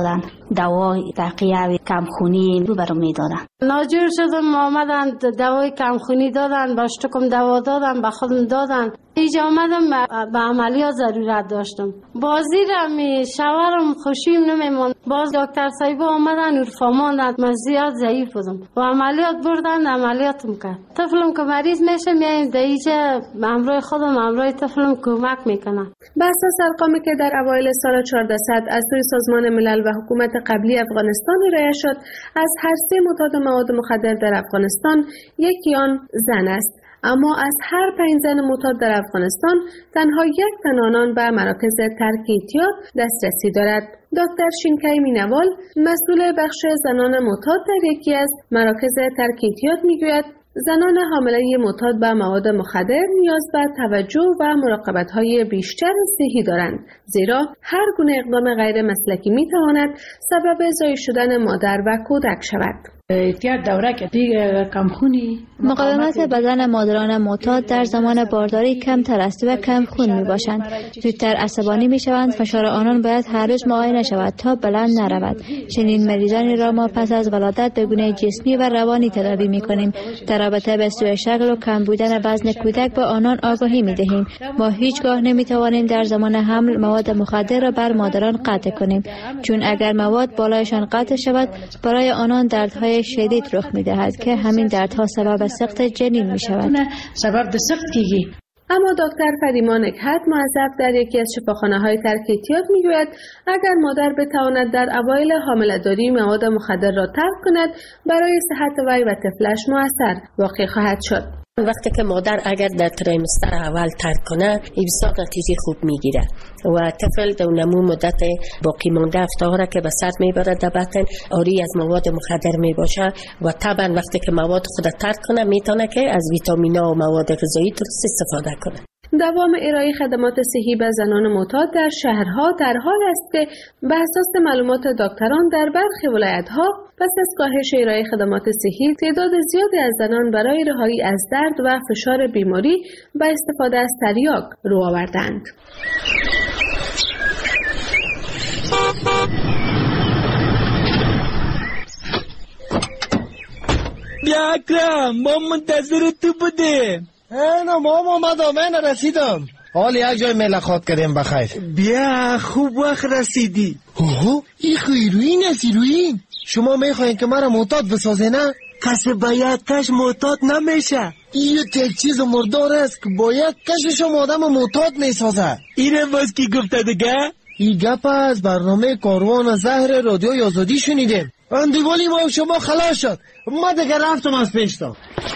دوای تقیه و کمخونی رو برام میدادن. ناجور شدم آمدن دوای کمخونی دادن، باشتکم دوا دادن، به خودم دادن. اینجا آمدم به عملیات ضرورت داشتم. بازی را می شوارم خوشیم نمیمون. باز دکتر صاحب آمدن ارفاماندن، من زیاد ضعیف بودم و عملیات بردن، عملیاتم کرد. طفلم که مریض میشه میایم دیجا همراه خودم همراه طفلم کمک میکنم. بر اساس ارقامی که در اوایل سال 1400 از سوی سازمان ملل و حکومت قبلی افغانستان ارائه شد، از هر 3 معتاد مواد مخدر در افغانستان یکی آن زن است. اما از هر 5 زن معتاد در افغانستان تنها 1 تن آنان به مراکز ترک اعتیاد دسترسی دارد. دکتر شینکای مینوال مسئول بخش زنان معتاد در یکی از مراکز ترک اعتیاد میگوید زنان حامله معتاد به مواد مخدر نیاز به توجه و مراقبت‌های بیشتر صحی دارند، زیرا هر گونه اقدام غیر مسلکی می‌تواند سبب ضایع شدن مادر و کودک شود. اعتیاد دوره که دیگه کمخونی مقاومت بدن مادران معتاد در زمان بارداری کمتر است و کم خون می باشند. زودتر عصبانی می شوند. فشار آنان باید هر روز معاینه شود تا بلند نرود. چنین مریضانی را ما پس از ولادت به گونه جسمی و روانی تداوی می کنیم. در رابطه به سوء شکل و کم بودن وزن کودک به آنان آگاهی می دهیم. ما هیچگاه نمی توانیم در زمان حمل مواد مخدر را بر مادران قطع کنیم، چون اگر مواد بالایشان قطع شود برای آنان دردهای شدید رخ می دهد که همین دردها سبب سقط جنین می شود. اما دکتر فریما نکهت موظف در یکی از شفاخانه‌های ترک اعتیاد میگوید اگر مادر بتواند در اوایل حامله‌داری مواد مخدر را ترک کند برای صحت وی و طفلش مؤثر واقع خواهد شد. وقتی که مادر اگر در تریمستر اول ترک کنه این بسیار نتیجه خوب میگیره و طفل در نمو مدت باقی مانده هفته را که به سر میبره در بطن آری از مواد مخدر میباشه و طبعا وقتی که مواد خود ترک کنه میتونه که از ویتامینا و مواد غذایی درست استفاده کنه. دوام ارائه خدمات صحی به زنان معتاد در شهرها در حال است که به اساس معلومات دکتران در برخی ولایت‌ها پس از کاهش ارائه خدمات صحی تعداد زیادی از زنان برای رهایی از درد و فشار بیماری به استفاده از تریاک رو آوردند. بیا اکرم ما منتظر تو بودیم. نه ماما من رسیدم. حال یک جای ملاقات کردیم بخیر. بیا خوب وقت رسیدی. اوه این هیروین است هیروین. شما میخواین که مرا معتاد بسازه نه؟ کسی باید کش معتاد نمیشه. این یک چیز مردار است که باید کشش آدم معتاد میسازه. اینه باز کی گفته دیگه؟ این گپ از برنامه کاروان زهر رادیوی آزادی شنیدیم. اندیوالی ما شما خلاص شد. ما دیگه رفتم از پیشتم.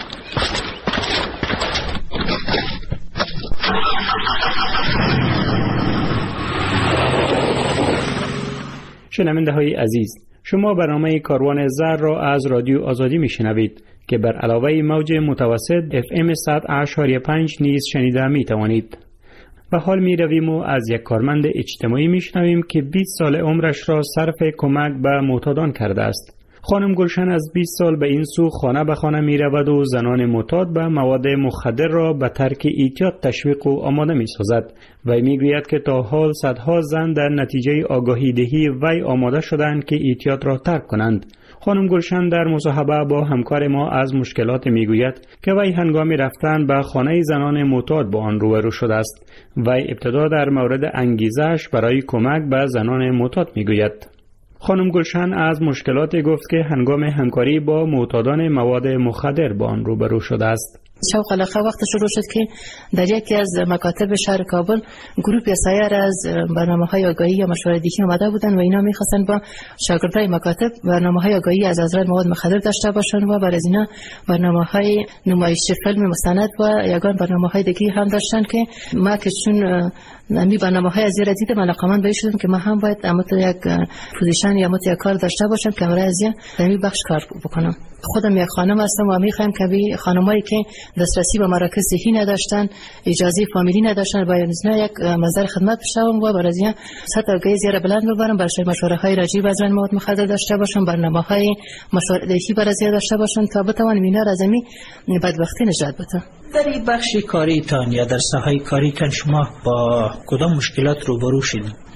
شنونده های عزیز، شما برنامه کاروان زهر را از رادیو آزادی می شنوید که بر علاوه موج متوسط FM 100.5 نیز شنیده می توانید. و حال می رویم و از یک کارمند اجتماعی می شنویم که 20 سال عمرش را صرف کمک به معتادان کرده است. خانم گلشن از 20 سال به این سو خانه به خانه می رود و زنان معتاد به مواد مخدر را به ترک اعتیاد تشویق و آماده می سازد و می گوید که تا حال صدها زن در نتیجه آگاهی دهی وی آماده شدند که اعتیاد را ترک کنند. خانم گلشن در مصاحبه با همکار ما از مشکلات می گوید که وی هنگام رفتن به خانه زنان معتاد با آن روبرو شده است. وی ابتدا در مورد انگیزش برای کمک به زنان معتاد می گوید. خانم گلشن از مشکلات گفت که هنگام همکاری با معتادان مواد مخدر با آن روبرو شده است. شوق علاقه وقت شروع شد که در یکی از مکاتب شهر کابل گروه سایر از برنامه‌های آگاهی یا مشوره‌دهی اومده بودند و اینا می‌خواستن با شاگردای مکاتب برنامه‌های آگاهی از اضرار مواد مخدر داشته باشند و برای اینا برنامه‌های نمایش فیلم مستند و یگان برنامه‌های دیگه هم داشتن که ما که چون می برنامه‌های از زیر دیدم علاقه‌مند به شدم که ما هم باید امت یک پوزیشن یا امت یک کار داشته باشم که برای از این بخش کار بکنم. خودم یک خانم هستم و می‌خوایم که بی خانمایی که دسترسی به مراکز صحی نداشتن، اجازه فامیلی نداشتن، باید از یک مصدر خدمت بشم و برای این سطح آگاهی زیر بلند ببرم، برای مشوره‌های راجع به زن مواد مخدر داشته باشم، برنامه‌های مشوره‌دهی برای زیاد داشته باشم تا بتوانم اینا را از این بدبختی نجات بدم. در این بخش کاریتان یا در ساحه کاریتان شما با کدام مشکلات روبرو شدید؟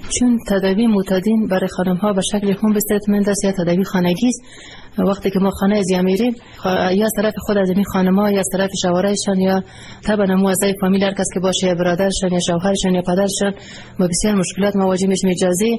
چون تداوی معتادین برای خانم ها به شکل هوم استیتمنت است یا تداوی خانگی است. وقتی که ما خانه از میریم یا از طرف خود از این خانم‌ها یا از طرف شوهرشان یا طبعا موظف فامیل هر کس که باشه یا برادرشان یا شوهرشان یا پدرشان با بسیار مشکلات مواجه میشیم. اجازه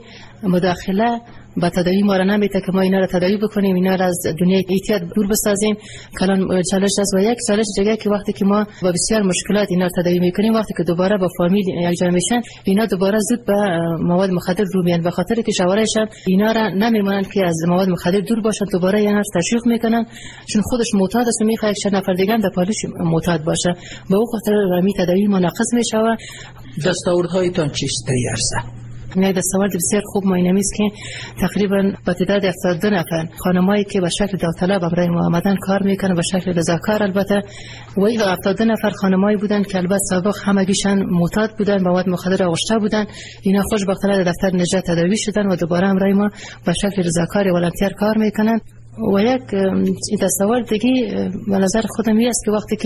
مداخله با تداوی ما را نمیده که ما اینا را تداوی بکنیم، اینا را از دنیای اعتیاد دور بسازیم. کلان چالش است. و یک چالش دیگه که وقتی که ما با بسیار مشکلات اینا را تداوی میکنیم، وقتی که دوباره با فامیل یکجا میشن اینا دوباره زود به مواد مخدر رو میان، به خاطر که شوهرشان اینا را نمیمونن که از مواد مخدر دور باشن، دوباره اینا تشویق میکنن چون خودش معتاد است و میخواد یک نفر دیگه هم در پالوش معتاد باشه. به اون خاطر رمی تداوی ما ناقص میشه. دستاوردهایتان چیست در عرصه؟ یک دستاورد بسیار خوب ما اینمیز که تقریبا با تعداد 72 نفر خانمایی که به شکل داوطلب برای ما آمدن کار میکنن به شکل رضاکار. البته و این 72 نفر خانمایی بودن که البته سابق همگیشان معتاد بودن، مواد مخدر آغشته بودن. اینا خوشبختانه در دفتر نجات تداوی شدن و دوباره هم برای ما به شکل رضاکار ولنتیر کار میکنن. و یک تصور دیگه به نظر خودم است که وقتی که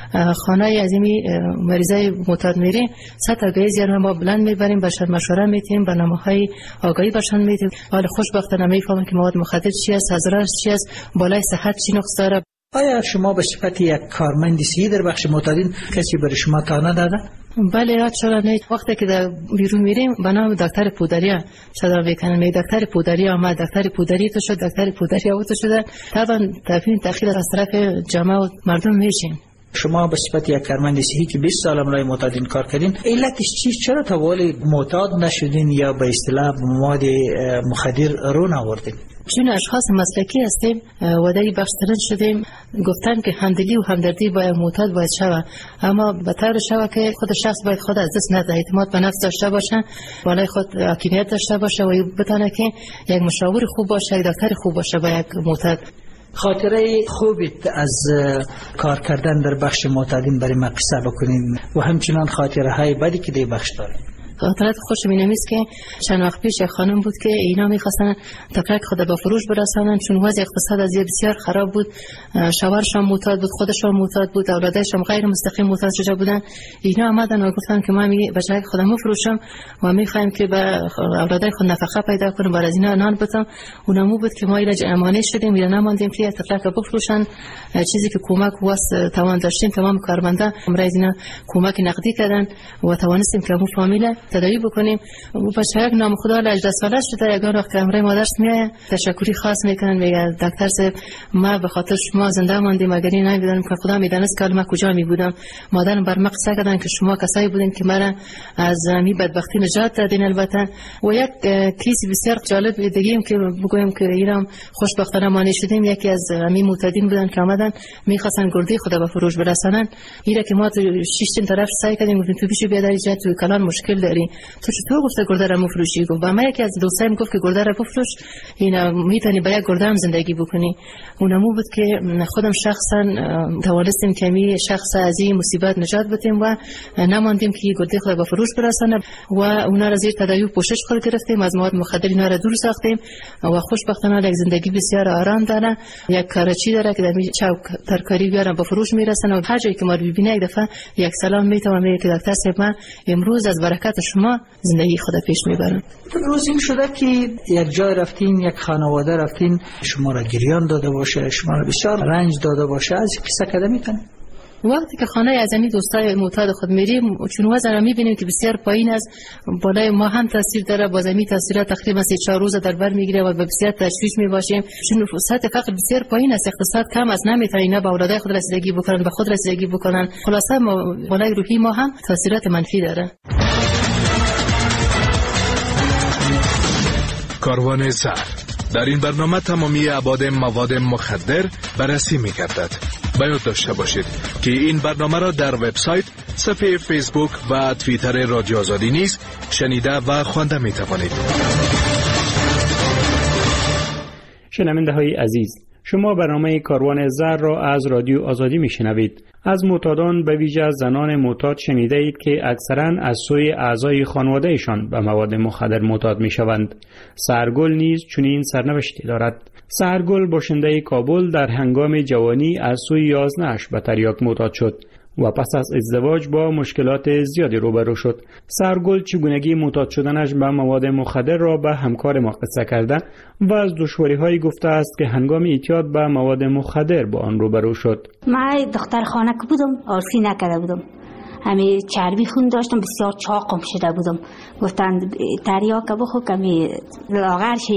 خانه از این مریضای معتاد میریم سطح آگاهی زیاد ما بلند میبریم، باشن مشوره میتیم، برنامه‌های آگاهی باشن میتیم. حالا خوشبختانه میفهمن که مواد مخدر چی است، ضررش چی است، بالای صحت چی نقص داره. آیا شما به صفت یک کارمند صحی در بخش معتادین کسی برای شما تانه داده؟ بله چرا نه. وقتی که در بیرون میریم به نام دکتر پودریا صدا میکنن، دکتر پودریا آمد، دکتر پودری تو شد، دکتر پودریا تو شده. طبعا تأخیر از طرف جامعه و مردم میشین. شما به صفت یک کارمند صحی که 20 سال برای معتادین کار کردین، علتش چیست؟ چرا تا ولی معتاد نشدین یا به اصطلاح مواد مخدر رو نآوردین؟ چون اشخاص مسلکی هستیم و در بخش ترین شدیم گفتن که همدلی و همدردی باید معتاد باید شود، اما به طور شود که خود شخص باید خود از دست نده، اعتماد به نفس داشته باشه، بالای خود حاکمیت داشته باشه و بتونه که یک مشاور خوب باشه، یک دکتر خوب باشه با یک معتاد. خاطره خوبیت از کار کردن در بخش معتادین برای ما قصه بکنین و همچنان خاطره های بدی که در بخش داره. خاطرات خوشم اینمیست که چند وقت پیش یک خانم بود که اینا میخواستن تفرق خود به فروش برسانن چون وضع اقتصاد از بسیار خراب بود. شوهرشان معتاد بود، خودشان معتاد بود، اولادشان غیر مستقیم معتاد شده بودن. اینا آمدن و گفتن که ما بچه‌ای خودم میفروشم و میخوایم که به اولادای خود نفقه پیدا کنیم، برای از اینا نان بدم. اونمو بود که ما اینا امانه شدیم، اینا نماندیم که تفرق بفروشن. چیزی که کمک واسه توان داشتیم تمام کارمندا برای اینا کمک نقدی کردن و توانستیم که مو فامیل تداوی بکنیم. و بچه‌ها نام خدا ل 18 ساله شده، یگان وقت امروز مادرش میاد تشکری خاص میکنن، میگه دکتر صاحب ما به خاطر شما زنده ماندیم، اگر این نمیدونم که خدا میدانست که من کجا می بودم. مادرم بر ما قصه کردن که شما کسایی بودین که مرا از این بدبختی نجات دادین. البته و یک کیس بسیار جالب دیگه که بگویم که ایران خوشبختانه ما نشدیم، یکی از همین معتادین بودن که آمدن میخواستن گردی خدا به فروش برسانن. اینا که ما تو 6 طرف سعی کردیم گفتیم تو پیش بیاداری جات تو کلان مشکل داری، تو چطور گفته گرده را مفروشی؟ گفت و ما یکی از دوستایم گفت که گرده را بفروش، اینا میتونی با یک گرده هم زندگی بکنی. اونمو بود که خودم شخصا توانستیم که می شخص از این مصیبت نجات بدیم و نماندیم که گرده خود به فروش برسانه و اونا را زیر تداوی پوشش خود گرفتیم، از مواد مخدر اینا را دور ساختیم و خوشبختانه یک زندگی بسیار آرام داره. یک کارچی داره که در چوک ترکاری بیارن به فروش میرسن و هر جایی که ما ببینه یک دفعه یک سلام میتونم میگه که دکتر صاحب من امروز از برکت شما زندگی خود پیش میبرم. روز این شده که یک جای رفتین، یک خانواده رفتین، شما را گریان داده باشه، شما را بسیار رنج داده باشه، از قصه کده میتونه؟ وقتی که خانه از امی دوستای معتاد خود میریم چون وضع را میبینیم که بسیار پایین است، بالای ما هم تاثیر داره، باز امی تاثیرات تقریبا 3-4 روز در بر میگیره و بسیار تشویش میباشیم چون سطح فقر بسیار پایین است، اقتصاد کم از نمیتونه اینا به اولادای خود رسیدگی بکنن، به خود رسیدگی بکنن. خلاصه بالای روحی ما هم تاثیرات منفی داره. کاروان زهر در این برنامه تمامی ابعاد مواد مخدر بررسی می‌گردد. باید داشته باشید که این برنامه را در وبسایت، صفحه فیسبوک و توییتر رادیو آزادی نیز شنیده و خوانده می‌توانید. شنونده‌های عزیز، شما برنامه کاروان زهر را از رادیو آزادی میشنوید. از معتادان به ویژه زنان معتاد شنیده اید که اکثراً از سوی اعضای خانوادهشان به مواد مخدر معتاد میشوند. سحرگل نیز چنین سرنوشتی دارد. سحرگل باشنده کابل در هنگام جوانی از سوی یازنه‌اش به تریاک معتاد شد و پس از ازدواج با مشکلات زیادی روبرو شد. سحرگل چگونگی معتاد شدنش به مواد مخدر را به همکار ما قصه کرده و از دشواری‌هایی گفته است که هنگام اعتیاد به مواد مخدر با آن روبرو شد. من دختر خانه بودم، آرسی نکرده بودم. همین چربی خون داشتم، بسیار چاقم شده بودم. گفتن تریاک بخور کمی لاغرش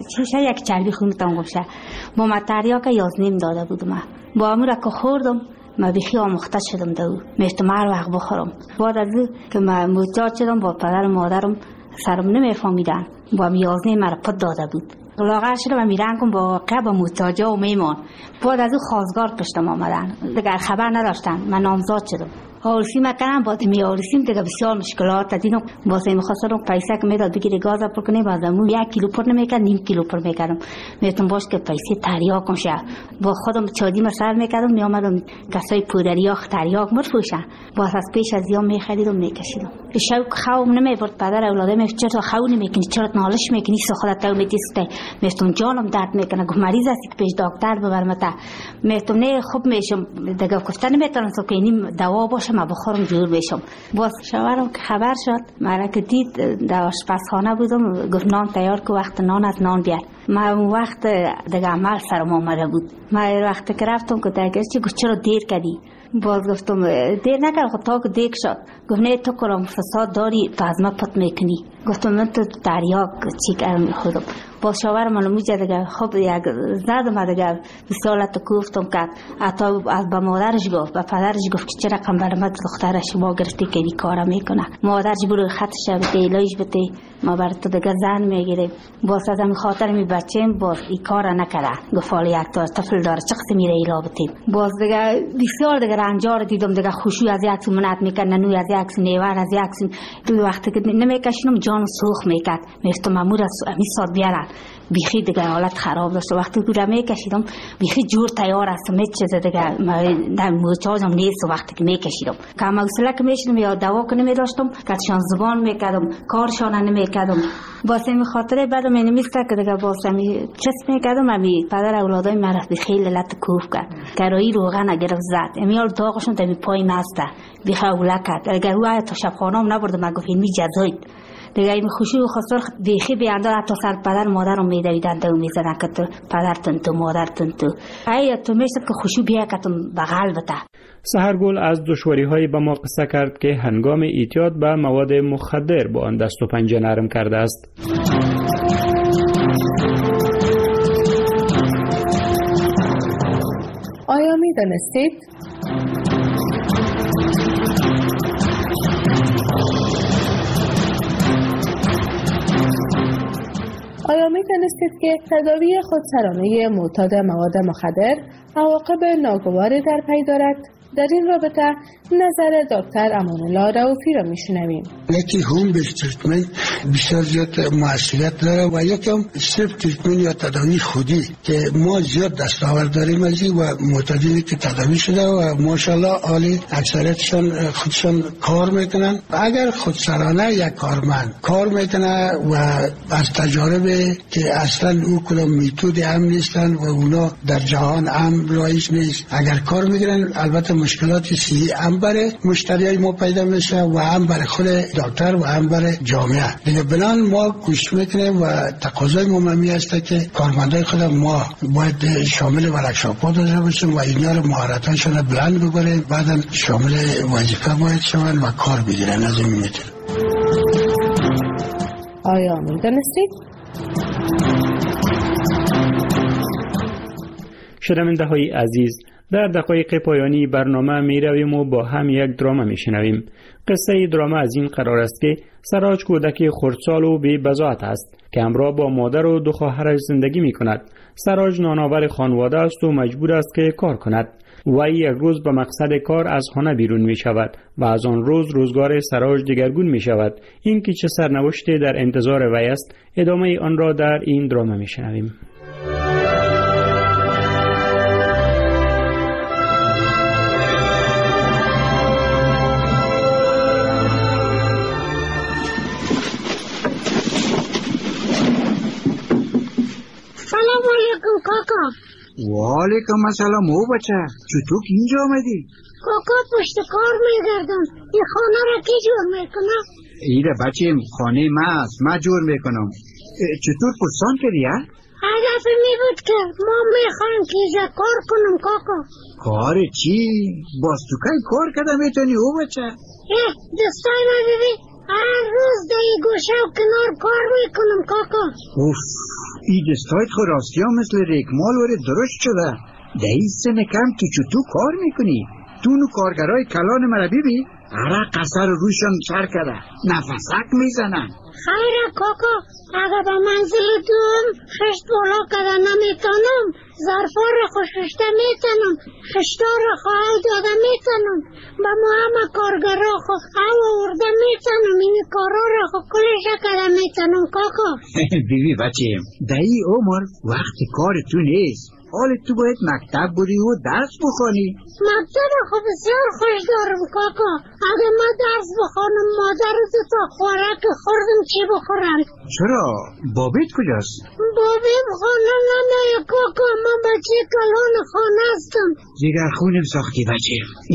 یک چربی خون تام گفته. با من تریاک 11 داده بودم. با امور که خوردم من بیخی آموخته شدم دو. میشتم هر وقت بخورم. بعد از که من معتاد شدم با پدر و مادرم سرم نمیفهمیدن. با 11 مرا پد داده بود. لاغر شدم و میرنگم با قب و متاجا و میمان. بعد از او خواستگار پشتم آمدن. دیگر خبر نداشتن. من نامزاد شدم. آرسی میکنم بعد میارسیم دیگه بسیار مشکلات دیدم. واسه میخواستم پیسه که میداد بگیری گاز پر کنی بعدم 1 کیلو پر نمیکرد، نیم کیلو پر میکردم. میتونم باش که پیسه تریاک شه. با خودم چادی مسر میکردم، میآمدم کسای پودریاک تریاک مرفوشن. باز از پیش از یام میخریدم میکشیدم. شوق خوام نمیبرد پدر اولاده چرا خو نمیکنی، چرا نالش میکنی، سو خودت تو میتیسته. میتونم جانم درد میکنه، گفت مریض هستی که پیش دکتر ببرم تا. میتونم نه خوب میشم دیگه گفتن نمیتونم تو کنیم دوا باشه ما بخورم جور بشم. باز شوهرم که خبر شد مرا که دید در آشپزخانه بودم، گفت نان تیار که وقت نان از نان بیار. من اون وقت دیگه عمل سرم آمده بود. من وقت که رفتم که دیگه گفت چرا دیر کردی؟ باز گفتم دیر نکردم، خب تا که دیر شد. گفت نه تو کلام فساد داری تو از من پت میکنی. گفتم من تو تریاک چی کردم خودم. باز شوهرم منو میگه دیگه خب یک زدم دیگه بسیارت گفتم که حتی از با مادرش گفت و پدرش گفت که چرا قنبرمت دخترش ما گرفتی که این کارا میکنه. مادرش برو خطش بده ایلاج بده ما بر تو دیگه زن میگیریم. باز از همین خاطر می بچیم باز این کارا نکرده. گفت حالا یک تا طفل داره چه قسم میره ایلا بتیم. باز دیگه بسیار دیگه رنجار دیدم دیگه خوشی از یک سو منت میکنه، نوی از یک سو نیور از یک سو. تو وقتی که نمیکشینم جان سوخ میکرد. میفتم امور از امی ساد بیارن بیخی دیگه حالت خراب داشت. وقتی که میکشیدم بیخی جور تیار است میچه دیگه در موچازم نیست. وقتی که میکشیدم کم حوصله که میشدم یا دوا که نمیداشتم کاتشان زبان میکردم کارشان نمیکردم. واسه می خاطر بعدم نمیسته که دیگه واسه می چسب میکردم. امی پدر اولادای مرا خیلی لط کوف کرد کرایی روغن گرفت زد. امیال داغشون تا پای مسته بیخی اوله کرد. اگر او تا شبخانه‌ام نبرد من گفت می جزایید دیگه این خوشی و خسر بیخی بیاندار حتی سر پدر مادرم میدویدن و میزدن که تو پدرتون تو مادرتون تو ای تو میشه که خوشی بیا که تو بغل بده. سحرگل از دشواری‌های با ما قصه کرد که هنگام اعتیاد به مواد مخدر با آن دست و پنجه نرم کرده است. آیا می‌دانستید که تداوی خودسرانه معتاد مواد مخدر عواقب ناگواری در پی دارد؟ در این رابطه نظر دکتر امان‌الله رؤوفی را میشنویم. یکی هوم بیس تریتمنت بسیار زیاد موثریت داره و یکی هم صرف تریتمنت یا تداوی خودی که ما زیاد دستاورد داریم از این و معتادینی که تداوی شده و ماشاءالله عالی اکثریتشان خودشان کار میکنن. اگر خودسرانه یک کارمند کار میکنه و از تجارب که اصلا او کدام میتود هم نیستن و اونا در جهان هم رایج نیست، اگر کار میگیرن البته مشکلات صحی هم برای مشتریای ما پیدا میشه و هم برای خود دکتر و هم برای جامعه. دیگه بنان ما کوشش میکنیم و تقاضای ما همی است که کارمندای خود ما باید شامل ورکشاپ‌ها داشته باشیم و اینا رو مهارتاشون رو بلند ببریم، بعداً شامل وظیفه باید شون و کار بگیرن. از این میتونه. آیا میدانستید؟ شنونده‌های عزیز، در دقایق پایانی برنامه می رویم و با هم یک دراما می شنویم. قصه دراما از این قرار است که سراج کودک خردسال و بی بضاعت است که همراه با مادر و دو خواهرش زندگی می کند. سراج نانآور خانواده است و مجبور است که کار کند. وی یک روز به مقصد کار از خانه بیرون می شود و از آن روز روزگار سراج دگرگون می شود. این که چه سرنوشتی در انتظار وی است، ادامه آن را در این دراما می شنویم. سلام علیکم کاکا. وعلیکم السلام او بچه، چطور اینجا آمدی؟ کاکا پشت کار میگردم. این خانه را کی جور میکنه؟ ایره بچه خانه ما است، ما جور میکنم. چطور پرسان کردی ها؟ هدف می بود که ما میخوایم که اینجا کار کنم کاکا. کار چی؟ باز تو که کار کرده میتونی او بچه؟ دستای ما ببین، هر روز در این گوشه و کنار کار میکنم کاکا. اوف، این دستایت خود راستی ها مثل ریکمال وره درست شده. در این سن کم تو چطور کار میکنی؟ تو نو کارگرای کلان مرا ببین، عرق قصر روشان سر کرده، نفسک میزنن. خیره کاکا، اگه به منزل دوم خشت بالا کرده نمیتونم، ظرفا را خوششته میتونم، خشتا را خواهی داده میتونم، به ما همه کارگرا خود او ارده میتونم، این کارا را خود کلشه کرده میتونم کاکا. بیبی بچه، در این عمر وقت کار تو نیست. حال تو باید مکتب بری و درس بخوانی. مکتب خب بسیار خوش دارم کاکا. اگه ما درس بخوانم مادر تا خوراک خوردم چی بخورم؟ چرا؟ بابیت کجاست؟ بابیم خانه نمیه کاکا، ما بچه کلان خانه هستم. جگر خونم ساختی بچه.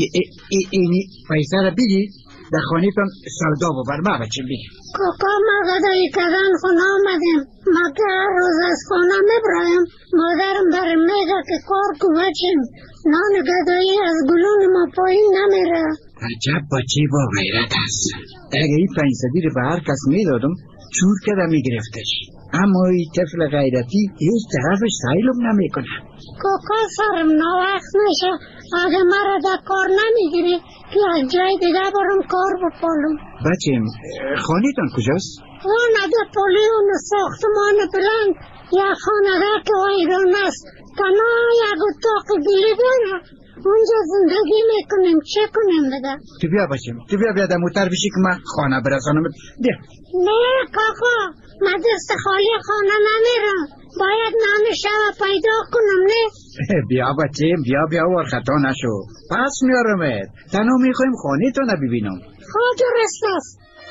اینی پیسه را بگی در خانه تان سودا ببر. ما بچه بگی کاکا ما گدایی کردن خونه آمدیم. ما که هر روز از خانه میبرایم، مادرم برم میگه که کار کو بچیم، نان گدایی از گلون ما پایین نمیره. عجب بچه با غیرت است. اگه این 500 رو به هر کس میدادم چور کده میگرفتش، اما این طفل غیرتی هیچ طرفش سیلم نمیکنه. کاکا سرم ناوقت میشه، اگه مرا در کار نمیگیری که از جای دیگه برم کار بپالم. بچیم خانه تان کجاست؟ خانه در پولیون ساختمان بلند، یا خانه که ویران است، تنها یک اتاق گلی داره، اونجا زندگی میکنیم. چه کنیم بده؟ تو بیا بچیم، تو بیا در موتر بشی که من خانه برسانم. بیا. نه کاکا، من دست خالی خانه نمیرم، باید نان شب پیدا کنم. نه بیا بچیم، بیا و خطا نشو، پس میارمت. تنها میخوایم خانه تو نبینم. خود درست است.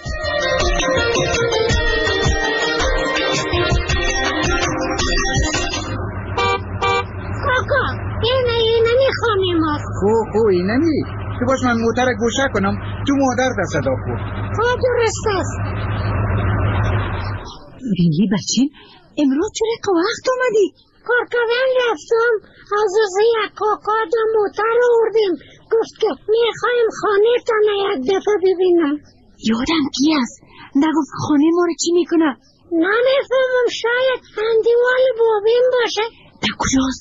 کاکا اینمی خانه ماست. خو اینمی؟ تو باش من موتر گوشه کنم، تو مادر در صدا خود. خود درست است. بینی بچین امروز چرا که وقت آمدی؟ کارکوان رفتم، از یک کاکا دو موتر آوردیم، گفت که میخوایم خانه تانه یک دفعه ببینم. یادم کی است؟ نگفت خانه ما رو چی میکنه؟ نمیفهمم، شاید اندیوال بابیم باشه. در کجاست؟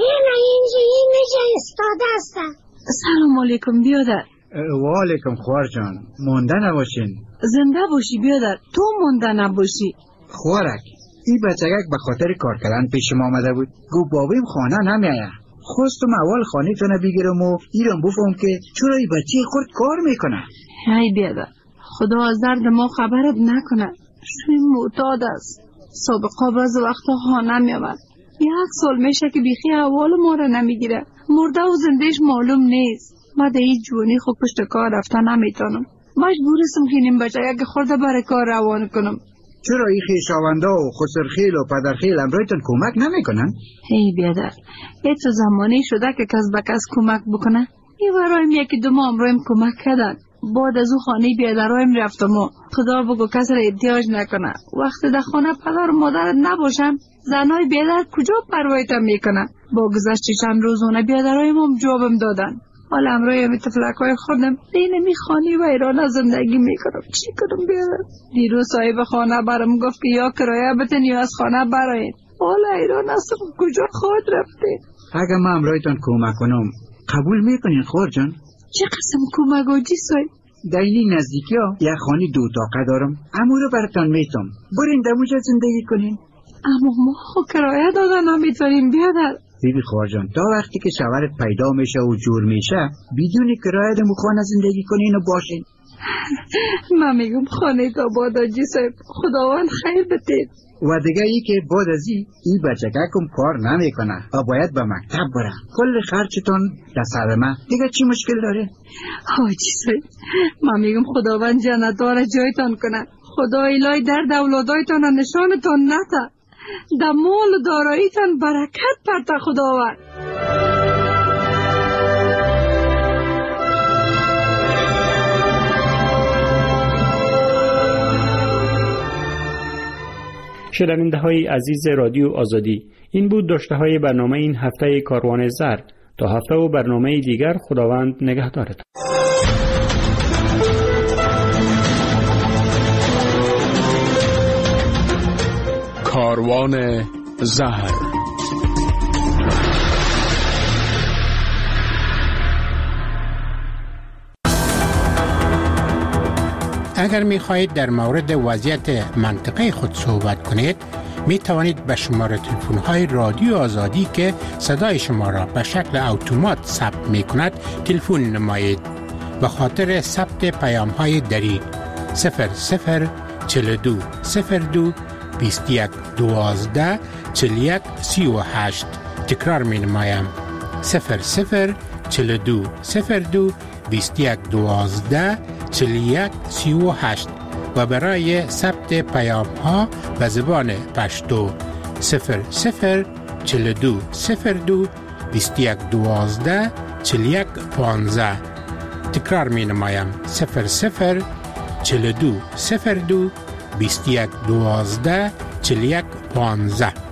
اینجا استاده است. سلام علیکم بیادر. و علیکم خوار جان، مونده نباشین. زنده باشی بیادر، تو مونده نباشی. خوارک این بچگک به خاطر کار کردن پیش ما آمده بود، گو بابیم خانه نمیایه. خواستم اول خانه تانه بگیرم و ایران بفهم که چرا این بچه خورد کار میکنه. هی بیادر، خدا از درد ما خبرت نکنه، شوی معتاد است. سابقا باز وقتا خانه میامد، 1 سال میشه که بیخی احوال ما را نمیگیره، مرده و زندهش معلوم نیست. ما در این جوانی خوب پشت کار رفته نمیتونم، مجبورستم که این بچه یک خورده برای کار روان کنم. چرا این خویشاوندا و خسرخیل و پدرخیل امرایتان کمک نمیکنن؟ هی بیادر، یه تو زمانی شده که کس به کس کمک بکنه. این برایم یکی دو ماه امرایم کمک کردن، بعد از او خانه بیادرایم رفتم و خدا بگو کس را احتیاج نکنه. وقتی در خانه پدر و مادرت نباشن، زنای بیادر کجا پروایتم میکنه؟ با گذشت چند روز اونه بیادرایم هم جوابم دادن. حالا امرایم تفلکای خودم دینمی خانه و ایران زندگی میکنم. چی کنم بیادر؟ دیروز صاحب خانه برام گفت که یا کرایه بتن یا از خانه براین. حالا ایران هستم کجا خود رفته؟ اگه من امرایتان کمک کنم قبول میکنین خوار جان؟ چه قسم کمک آجی صاحب؟ در این نزدیکی ها یک خانه 2 اتاقه دارم، امو رو براتان میتم، برین دموجا زندگی کنین. اما ما خود کرایه دادن نمیتونیم بیادر. بیبی خوار جان، تا وقتی که شوهرت پیدا میشه و جور میشه بدون کرایه دمو خانه زندگی کنین و باشین. من میگم خانه تا باد آجی صاحب، خداوند خیر بتید. و دیگه ای که بعد از این بچگکم کار نمیکنه و باید به مکتب بره، کل خرچتون دست من، دیگه چی مشکل داره؟ حاجی صاحب من میگم خداوند جنت‌ها را جایتان کنه، خدا الهی درد اولادایتان نشانتان نده. در مال و داراییتان برکت پرت خداوند. شنونده های عزیز رادیو آزادی، این بود داشته های برنامه این هفته کاروان زر. تا هفته و برنامه دیگر خداوند نگهدارت. کاروان زهر. اگر می خواهید در مورد وضعیت منطقه خود صحبت کنید، می توانید به شماره تلفن های رادیو آزادی که صدای شما را به شکل اتومات ثبت می کند تلفن نمایید. به خاطر ثبت پیام های دری 0042 02 21 12 41 38. تکرار می نمایم 0042 02 21 12 41 38 و برای ثبت پیام ها به زبان پشتو 0042 02 21 12 41 15. تکرار می نمایم 0042 02 21 12 41 15.